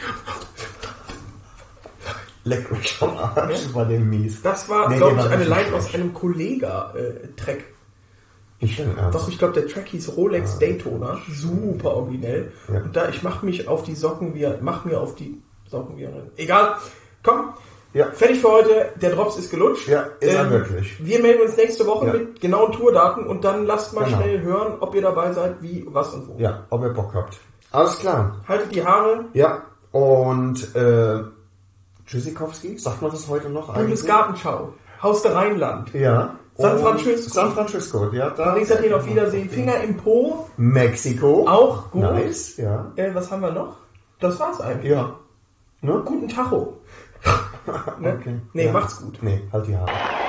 Leck mich schon Arsch, das war dem mies. Das war, Nee, glaube der ich, war eine richtig Line aus schlecht. einem Kollega-Track. Ich schon ernst. Doch, ich glaube, der Track hieß Rolex Daytona. Super originell. Ja. Und ich mache mich auf die Socken wie egal. Komm. Ja. Fertig für heute. Der Drops ist gelutscht. Ja, ist er wirklich. Wir melden uns nächste Woche Ja. mit genauen Tourdaten und dann lasst mal Genau. schnell hören, ob ihr dabei seid, wie, was und wo. Ja, ob ihr Bock habt. Alles klar. Haltet die Haare. Ja, und Tschüssikowski, sagt man das heute noch eigentlich? Bundesgartenschau. Haus der Rheinland. Ja. San Und Francisco. San Francisco, ja. Paris hat ihn auf Wiedersehen. Finger im Po. Mexiko. Auch gut. Nice, ja. Was haben wir noch? Das war's eigentlich. Ja. Ne? Guten Tacho. Ne? Okay. Nee, Ja. macht's gut. Nee, halt die Haare.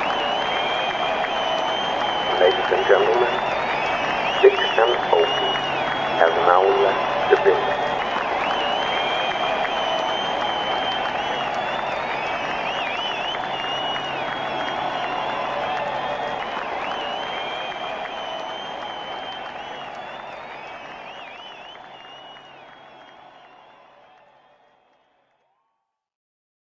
Ladies and gentlemen, Bitch and OP has now left the building.